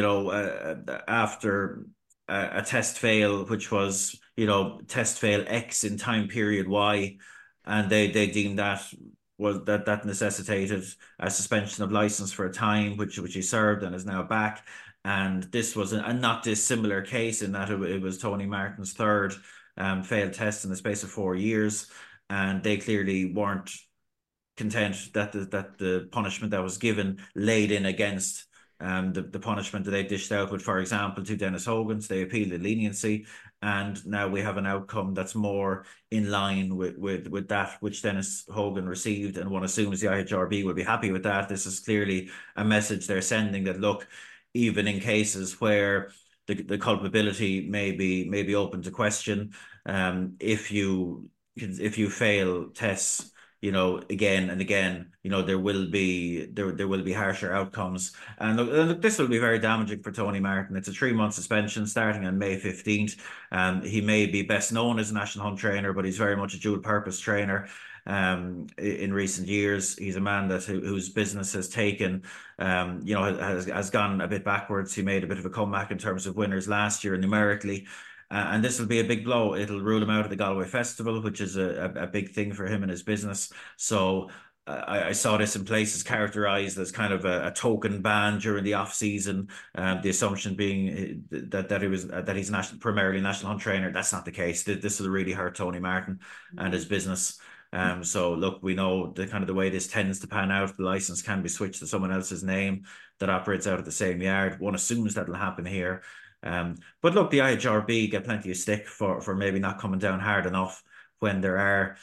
a test fail, which was test fail X in time period Y, and they deemed that necessitated a suspension of license for a time, which he served and is now back. And this was a not dissimilar case in that it was Tony Martin's third failed test in the space of 4 years, and they clearly weren't content that the punishment that was given laid in against the punishment that they dished out with, for example, to Dennis Hogan. So they appealed the leniency, and now we have an outcome that's more in line with that which Dennis Hogan received, and one assumes the IHRB will be happy with that. This is clearly a message they're sending that, look, even in cases where the culpability may be open to question, if you fail tests again and again, there will be harsher outcomes. And look, this will be very damaging for Tony Martin. It's a 3-month suspension starting on May 15th. He may be best known as a national hunt trainer, but he's very much a dual purpose trainer. In recent years, he's a man whose business has taken, has gone a bit backwards. He made a bit of a comeback in terms of winners last year numerically. And this will be a big blow. It'll rule him out of the Galway Festival, which is a big thing for him and his business. So I saw this in places characterized as kind of a token ban during the off season. The assumption being that he's primarily a national hunt trainer. That's not the case. This will really hurt Tony Martin and his business. So look, we know the way this tends to pan out. The license can be switched to someone else's name that operates out of the same yard. One assumes that'll happen here. But look, the IHRB get plenty of stick for maybe not coming down hard enough when there are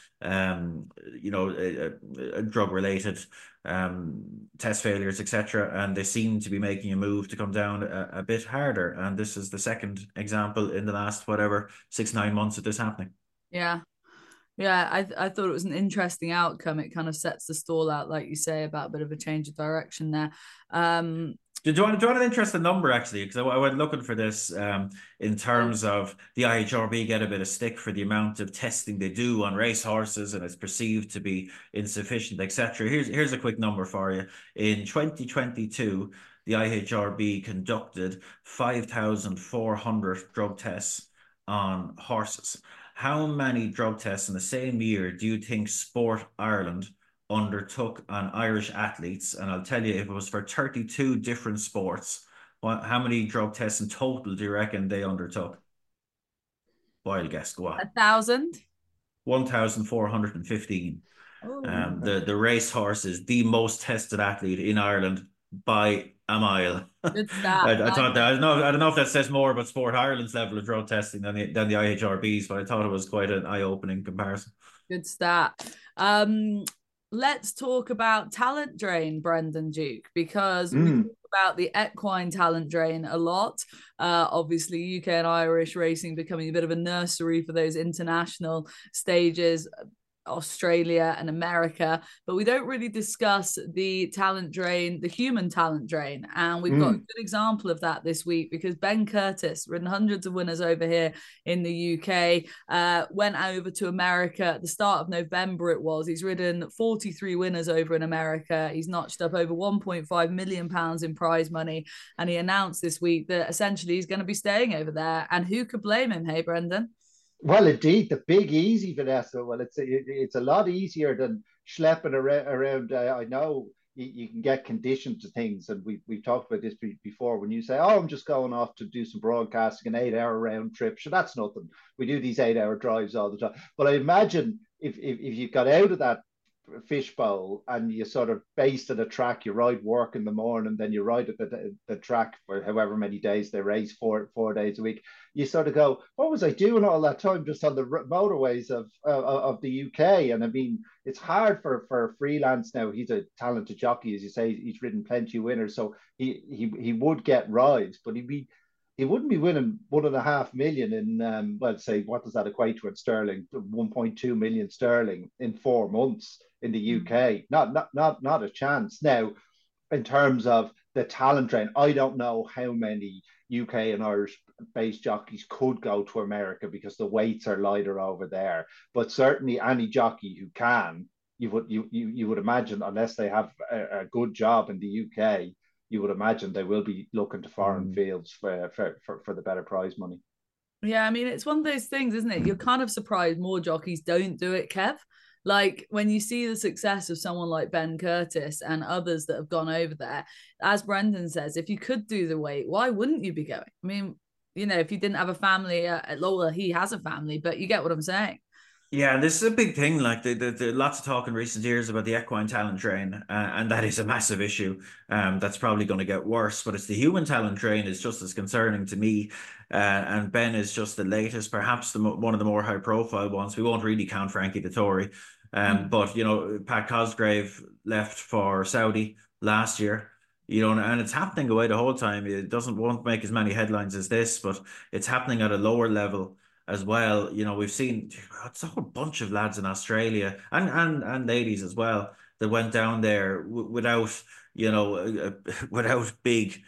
drug related test failures, etc. And they seem to be making a move to come down a bit harder. And this is the second example in the last 6-9 months of this happening. Yeah, I thought it was an interesting outcome. It kind of sets the stall out, like you say, about a bit of a change of direction there. Do you want an interesting number, actually? Because I went looking for this in terms of the IHRB get a bit of stick for the amount of testing they do on racehorses, and it's perceived to be insufficient, etc. Here's a quick number for you. In 2022, the IHRB conducted 5,400 drug tests on horses. How many drug tests in the same year do you think Sport Ireland undertook on Irish athletes? And I'll tell you, if it was for 32 different sports, how many drug tests in total do you reckon they undertook? Wild guess, go on. 1,000? 1,415. The racehorse is the most tested athlete in Ireland by a mile. Good stat. I don't know if that says more about Sport Ireland's level of drug testing than the IHRB's, but I thought it was quite an eye-opening comparison. Good stat. Let's talk about talent drain, Brendan Duke, because we talk about the equine talent drain a lot. Obviously, UK and Irish racing becoming a bit of a nursery for those international stages. Australia and America, but we don't really discuss the talent drain, the human talent drain. And we've got a good example of that this week, because Ben Curtis, ridden hundreds of winners over here in the UK, went over to America at the start of November it was. He's ridden 43 winners over in America. He's notched up over £1.5 million in prize money. And he announced this week that essentially he's going to be staying over there. And who could blame him, hey, Brendan? Well, indeed, the Big Easy, Vanessa. Well, it's a lot easier than schlepping around. I know you can get conditioned to things, and we've talked about this before. When you say, "Oh, I'm just going off to do some broadcasting, an 8 hour round trip," so that's nothing. We do these 8 hour drives all the time. But I imagine if you got out of that fishbowl and you sort of based at a track, you ride work in the morning, then you ride at the track for however many days they race, four days a week. You sort of go, what was I doing all that time just on the motorways of the UK? And I mean, it's hard for freelance now. He's a talented jockey, as you say. He's ridden plenty of winners, so he would get rides, but he wouldn't be winning 1.5 million in well, say, what does that equate to in sterling? 1.2 million sterling in 4 months in the UK. Not a chance. Now, in terms of the talent drain, I don't know how many UK and Irish based jockeys could go to America because the weights are lighter over there. But certainly any jockey who can, you would imagine, unless they have a good job in the UK, you would imagine they will be looking to foreign fields for the better prize money. Yeah, I mean, it's one of those things, isn't it? You're kind of surprised more jockeys don't do it, Kev. Like when you see the success of someone like Ben Curtis and others that have gone over there, as Brendan says, if you could do the weight, why wouldn't you be going? I mean, you know, if you didn't have a family, well, he has a family, but you get what I'm saying. Yeah, this is a big thing. Like the lots of talk in recent years about the equine talent drain, and that is a massive issue. That's probably going to get worse. But it's the human talent drain is just as concerning to me. And Ben is just the latest, perhaps one of the more high profile ones. We won't really count Frankie Dettori, but you know, Pat Cosgrave left for Saudi last year. You know, and it's happening away the whole time. It won't make as many headlines as this, but it's happening at a lower level as well. You know, we've seen it's a whole bunch of lads in Australia and ladies as well that went down there without, you know, without big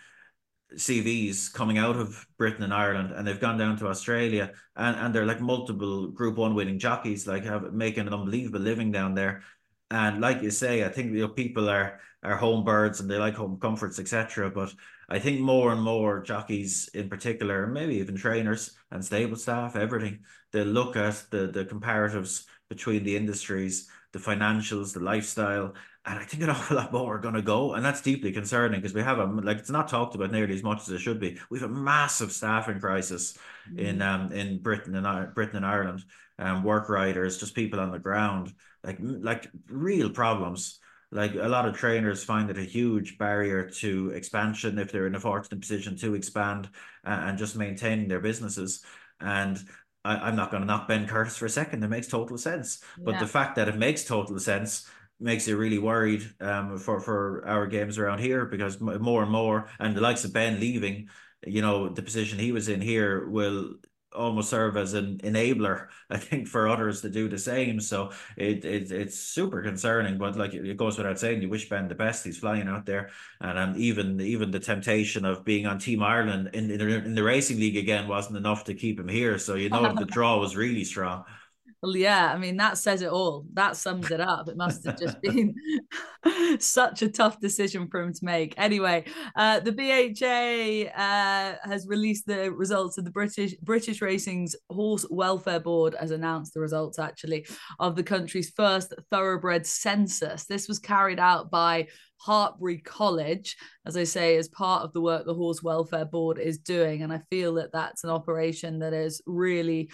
CVs coming out of Britain and Ireland, and they've gone down to Australia, and they're like multiple Group 1 winning jockeys, like making an unbelievable living down there. And like you say, I think, you know, people are home birds and they like home comforts, etc. But I think more and more jockeys in particular, maybe even trainers and stable staff, everything, they look at the comparatives between the industries, the financials, the lifestyle. And I think an awful lot more are going to go. And that's deeply concerning because we have like, it's not talked about nearly as much as it should be. We have a massive staffing crisis in Britain and Ireland, work riders, just people on the ground, like real problems. Like a lot of trainers find it a huge barrier to expansion if they're in a fortunate position to expand and just maintaining their businesses. And I'm not going to knock Ben Curtis for a second. It makes total sense. Yeah. But the fact that it makes total sense makes you really worried for our games around here, because more and more, and the likes of Ben leaving, you know, the position he was in here will almost serve as an enabler, I think, for others to do the same. So it's super concerning, but like it goes without saying, you wish Ben the best. He's flying out there, and even the temptation of being on Team Ireland in the racing league again wasn't enough to keep him here. So you know the draw was really strong. Well, yeah, I mean, that says it all. That sums it up. It must have just been such a tough decision for him to make. Anyway, the BHA has released the results of the British Racing's Horse Welfare Board, has announced the results, actually, of the country's first thoroughbred census. This was carried out by Hartpury College, as I say, as part of the work the Horse Welfare Board is doing. And I feel that that's an operation that is really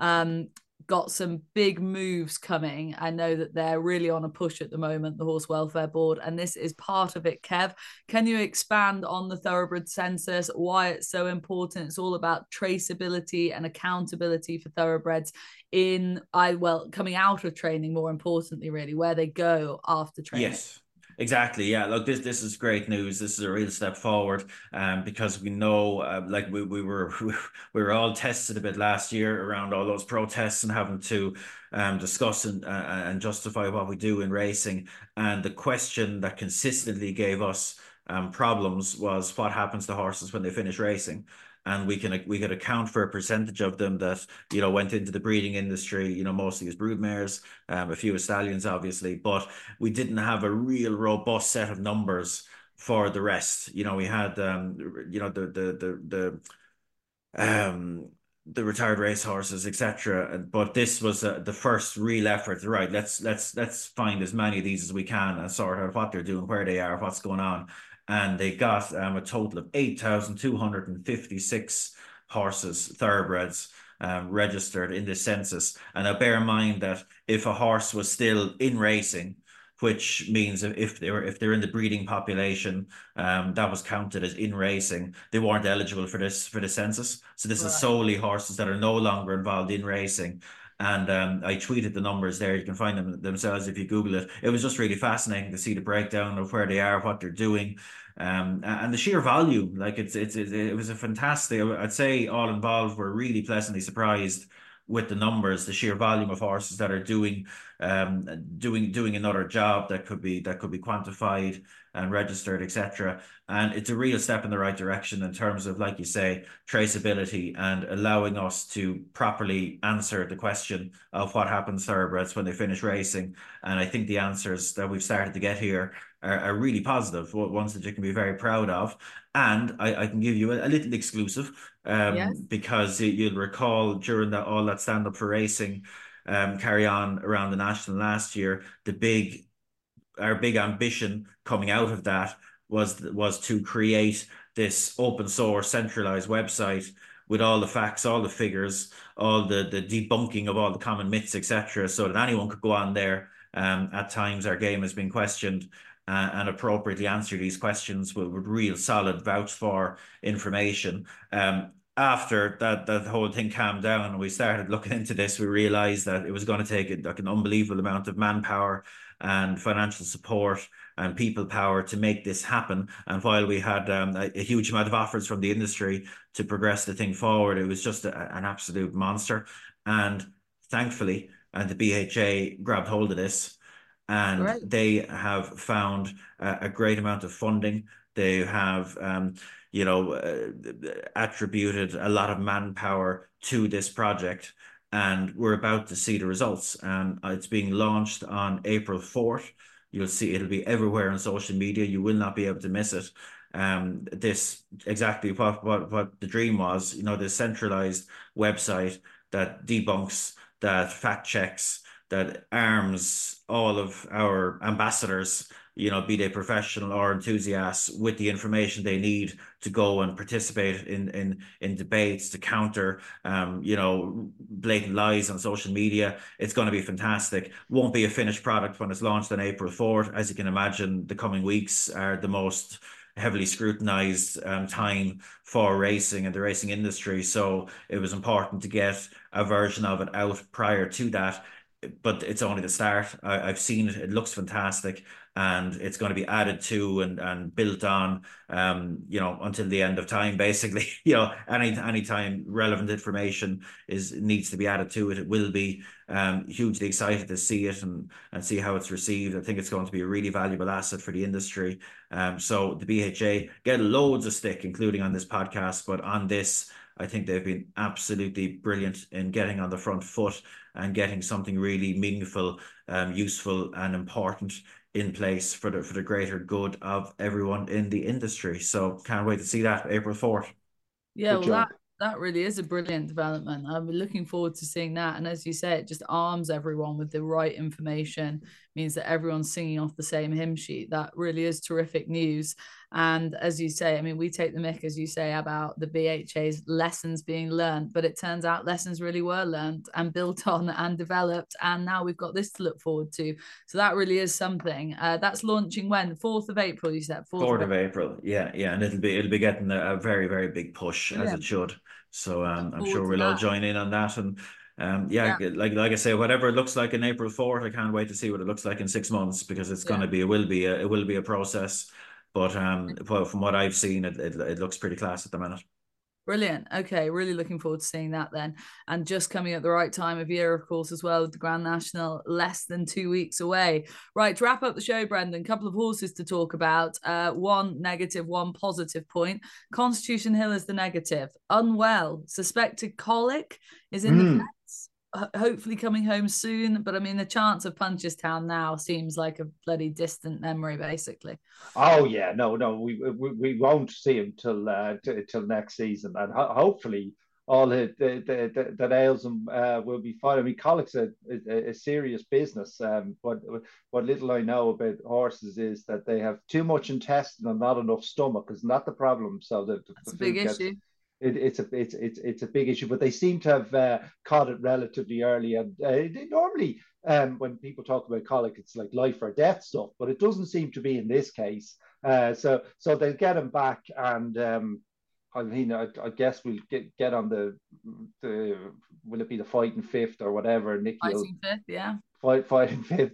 got some big moves coming. I know that they're really on a push at the moment, the Horse Welfare Board, and this is part of it. Kev, can you expand on the thoroughbred census, why it's so important? It's all about traceability and accountability for thoroughbreds coming out of training, more importantly, really, where they go after training. Yes. Exactly. Yeah. Look, this is great news. This is a real step forward, because we know, like we were we were all tested a bit last year around all those protests and having to discuss and justify what we do in racing. And the question that consistently gave us problems was what happens to horses when they finish racing. And we could account for a percentage of them that went into the breeding industry, mostly as broodmares, a few as stallions, obviously, but we didn't have a real robust set of numbers for the rest. We had the retired racehorses, etc. But this was the first real effort. Right, let's find as many of these as we can and sort out what they're doing, where they are, what's going on. And they got a total of 8,256 horses, thoroughbreds, registered in this census. And now bear in mind that if a horse was still in racing, which means if they're in the breeding population, that was counted as in racing, they weren't eligible for the census. So this is solely horses that are no longer involved in racing. And I tweeted the numbers there. You can find them themselves if you Google it. It was just really fascinating to see the breakdown of where they are, what they're doing, and the sheer volume. Like it was a fantastic. I'd say all involved were really pleasantly surprised with the numbers, the sheer volume of horses that are doing another job that could be quantified and registered, etc. And it's a real step in the right direction in terms of, like you say, traceability and allowing us to properly answer the question of what happens to thoroughbreds when they finish racing. And I think the answers that we've started to get here are really positive, ones that you can be very proud of. And I can give you a little exclusive, Yes. because you'll recall during all that stand up for racing carry on around the national last year, our big ambition coming out of that was to create this open source centralized website with all the facts, all the figures, all the debunking of all the common myths, etc., so that anyone could go on there. At times, our game has been questioned, and appropriately answer these questions with real solid vouch for information. After that whole thing calmed down and we started looking into this, we realized that it was going to take like an unbelievable amount of manpower and financial support and people power to make this happen. And while we had a huge amount of offers from the industry to progress the thing forward, it was just an absolute monster. And thankfully, the BHA grabbed hold of this, and they have found a great amount of funding. They have attributed a lot of manpower to this project, and we're about to see the results. And it's being launched on April 4th. You'll see it'll be everywhere on social media. You will not be able to miss it. This exactly what the dream was. This centralized website that debunks, that fact checks, that arms all of our ambassadors, be they professional or enthusiasts, with the information they need to go and participate in debates to counter, blatant lies on social media. It's going to be fantastic. Won't be a finished product when it's launched on April 4th. As you can imagine, the coming weeks are the most heavily scrutinized time for racing and the racing industry. So it was important to get a version of it out prior to that. But it's only the start. I've seen it. It looks fantastic, and it's going to be added to and built on, until the end of time, basically. Any time relevant information needs to be added to it, it will be. Hugely excited to see it and see how it's received. I think it's going to be a really valuable asset for the industry. So the BHA get loads of stick, including on this podcast, but on this, I think they've been absolutely brilliant in getting on the front foot and getting something really meaningful, useful, and important in place for the greater good of everyone in the industry. So can't wait to see that April 4th. Yeah, well, that really is a brilliant development. I'm looking forward to seeing that. And as you say, it just arms everyone with the right information, means that everyone's singing off the same hymn sheet. That really is terrific news. And as you say, I mean, we take the mick, as you say, about the BHA's lessons being learned, but it turns out lessons really were learned and built on and developed. And now we've got this to look forward to. So that really is something. That's launching when? 4th of April, you said? 4th of April. Yeah. And it'll be getting a very, very big push, as it should. So I'm sure we'll all join in on that. And Yeah, like I say, whatever it looks like in April 4th, I can't wait to see what it looks like in 6 months, because it's going to be, it will be a process. But from what I've seen, it looks pretty class at the minute. Brilliant. Okay, really looking forward to seeing that then. And just coming at the right time of year, of course, as well, with the Grand National less than 2 weeks away. Right, to wrap up the show, Brendan, a couple of horses to talk about. One negative, one positive point. Constitution Hill is the negative. Unwell, suspected colic, is in the vets. Hopefully coming home soon, but I mean the chance of Punchestown now seems like a bloody distant memory, basically. Oh yeah, no, we won't see him till next season, and hopefully all that ails him will be fine. I mean, colic's a serious business. But what little I know about horses is that they have too much intestine and not enough stomach. Isn't that the problem? So that that's a big issue. It's a big issue, but they seem to have caught it relatively early. And normally, when people talk about colic, it's like life or death stuff, but it doesn't seem to be in this case. So they'll get him back, and I mean, I guess we'll get on the will it be the fighting fifth or whatever? Nicky fighting fifth, yeah, fighting fifth.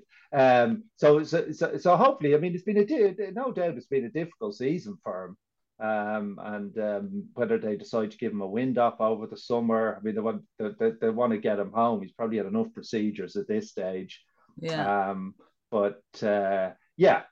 So hopefully, I mean, it's been no doubt it's been a difficult season for him. And whether they decide to give him a wind up over the summer, I mean, they want to get him home. He's probably had enough procedures at this stage. Yeah. But yeah,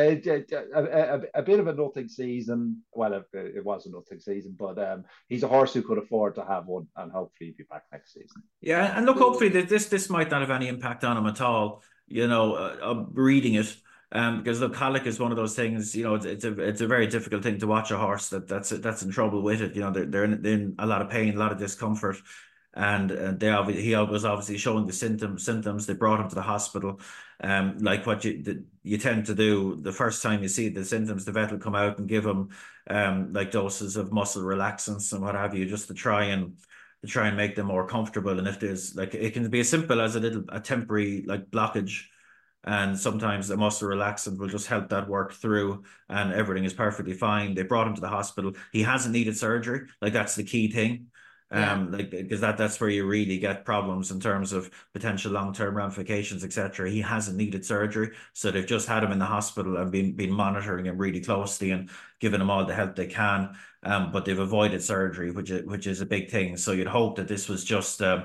a bit of a nothing season. Well, it was a nothing season, but he's a horse who could afford to have one, and hopefully he'll be back next season. Yeah, and look, hopefully this might not have any impact on him at all. You know, reading it. Because the colic is one of those things, you know, it's a very difficult thing to watch a horse that's in trouble with it. You know, they're in a lot of pain, a lot of discomfort, and he was obviously showing the symptoms. They brought him to the hospital. Like what you tend to do the first time you see the symptoms, the vet will come out and give him like doses of muscle relaxants and what have you, just to try and make them more comfortable. And if there's like, it can be as simple as a temporary like blockage. And sometimes a muscle relaxant will just help that work through, and everything is perfectly fine. They brought him to the hospital. He hasn't needed surgery. Like, that's the key thing. Like, because that's where you really get problems in terms of potential long-term ramifications, etc. He hasn't needed surgery, so they've just had him in the hospital and been monitoring him really closely and giving him all the help they can. But they've avoided surgery, which is a big thing. So you'd hope that this was just a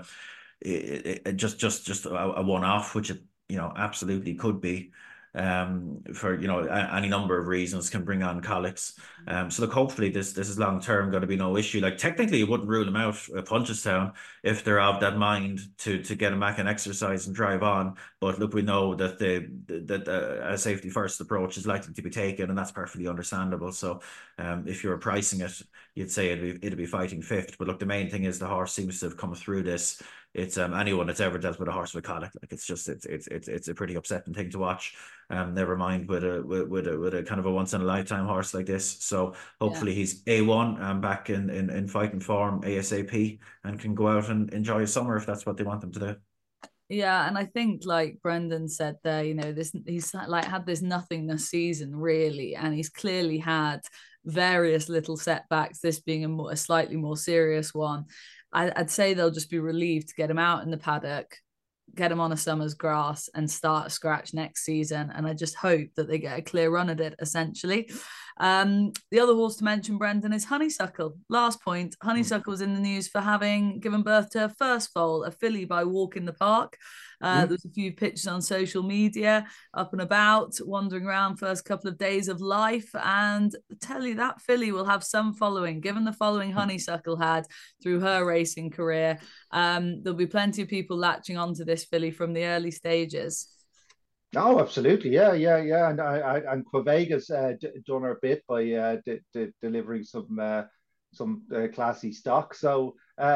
one-off, which it, you know, absolutely could be, for, you know, any number of reasons can bring on colics. So look, hopefully this is long term going to be no issue. Like, technically, it wouldn't rule them out at Punchestown if they're of that mind to get him back and exercise and drive on. But look, we know that a safety first approach is likely to be taken, and that's perfectly understandable. So if you're pricing it, you'd say it'd be fighting fifth. But look, the main thing is the horse seems to have come through this. It's anyone that's ever dealt with a horse with colic, like, it's just it's a pretty upsetting thing to watch. Never mind with a kind of a once in a lifetime horse like this. So hopefully he's A1 back in fighting form ASAP, and can go out and enjoy his summer if that's what they want them to do. Yeah, and I think, like Brendan said there, you know, he's like had this nothingness season really, and he's clearly had various little setbacks, this being a slightly more serious one. I'd say they'll just be relieved to get him out in the paddock, get him on a summer's grass, and start scratch next season. And I just hope that they get a clear run at it, essentially. The other horse to mention, Brendan, is Honeysuckle. Last point, Honeysuckle was in the news for having given birth to her first foal, a filly, by walk in the park. There's a few pictures on social media, up and about, wandering around first couple of days of life. And I tell you, that filly will have some following, given the following Honeysuckle had through her racing career. There'll be plenty of people latching onto this filly from the early stages. Oh, absolutely, yeah, and Quevega's done her bit by delivering some classy stock. So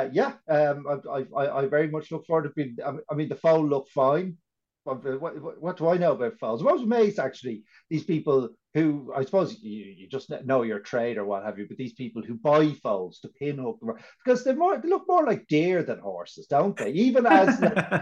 I very much look forward to being. I mean, the foal looked fine. What do I know about foals? I was amazed, actually, these people who, I suppose you just know your trade or what have you, but these people who buy foals to pinhook them, because they look more like deer than horses, don't they? Even as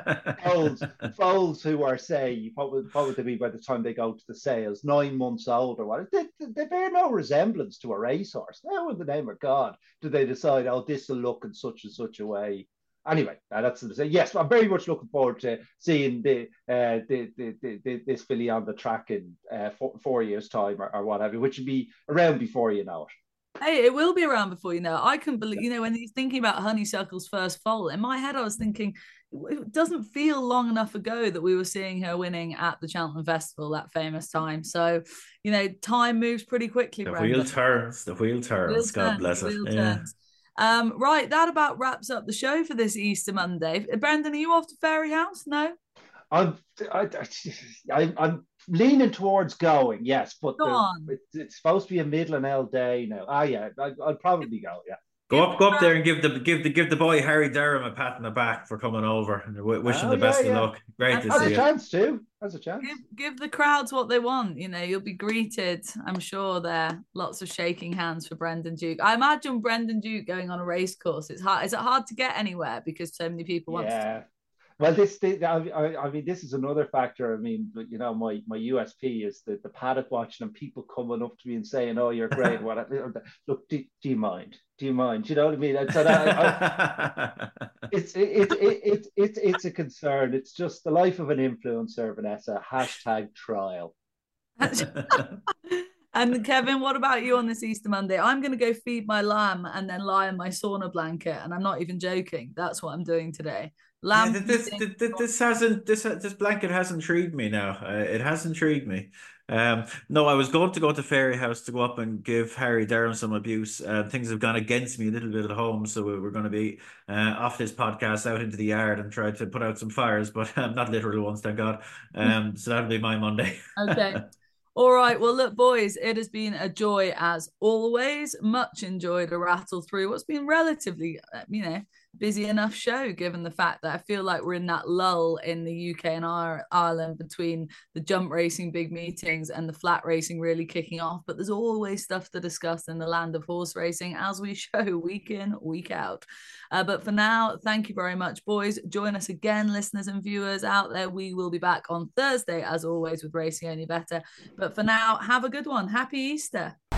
foals who are, say, what would they be by the time they go to the sales, 9 months old or what? They bear no resemblance to a racehorse. Now, in the name of God, do they decide, oh, this will look in such and such a way? anyway, that's yes. I'm very much looking forward to seeing this filly on the track in 4 years' time or what have you, which would be around before you know it. Hey, it will be around before you know. I can believe, when he's thinking about Honeysuckle's first foal, in my head, I was thinking, it doesn't feel long enough ago that we were seeing her winning at the Cheltenham Festival, that famous time. So, time moves pretty quickly, The Brendan. wheel turns. The wheel turns. God bless it. Yeah. Turns. Right, that about wraps up the show for this Easter Monday. Brendan, are you off to Fairyhouse? No? I'm leaning towards going, yes, but it's supposed to be a Midland L day now. Yeah, I'll probably go. Yeah, go up there and give the boy Harry Durham a pat on the back for coming over and wish him the best of luck. Great to see you. Has a chance. Give the crowds what they want. You'll be greeted. I'm sure there. Lots of shaking hands for Brendan Duke. I imagine Brendan Duke going on a race course. It's hard. Is it hard to get anywhere because so many people want to? Well, this is another factor. I mean, my USP is the paddock watching and people coming up to me and saying, "Oh, you're great." Look, do you mind? Do you mind? You know what I mean? It's a concern. It's just the life of an influencer, Vanessa. #trial. And Kevin, what about you on this Easter Monday? I'm going to go feed my lamb and then lie in my sauna blanket, and I'm not even joking. That's what I'm doing today. Lamb. Yeah, this blanket has intrigued me now. It has intrigued me. No, I was going to go to Fairyhouse to go up and give Harry Durham some abuse. Things have gone against me a little bit at home, so we're going to be off this podcast out into the yard and try to put out some fires, but not literal ones, thank God. So that'll be my Monday. Okay. All right. Well, look, boys, it has been a joy as always. Much enjoyed to rattle through what's been relatively, busy enough show, given the fact that I feel like we're in that lull in the UK and Ireland between the jump racing big meetings and the flat racing really kicking off. But there's always stuff to discuss in the land of horse racing, as we show week in, week out. But for now, thank you very much, boys. Join us again, listeners and viewers out there. We will be back on Thursday, as always, with Racing Only Better. But for now, have a good one. Happy Easter.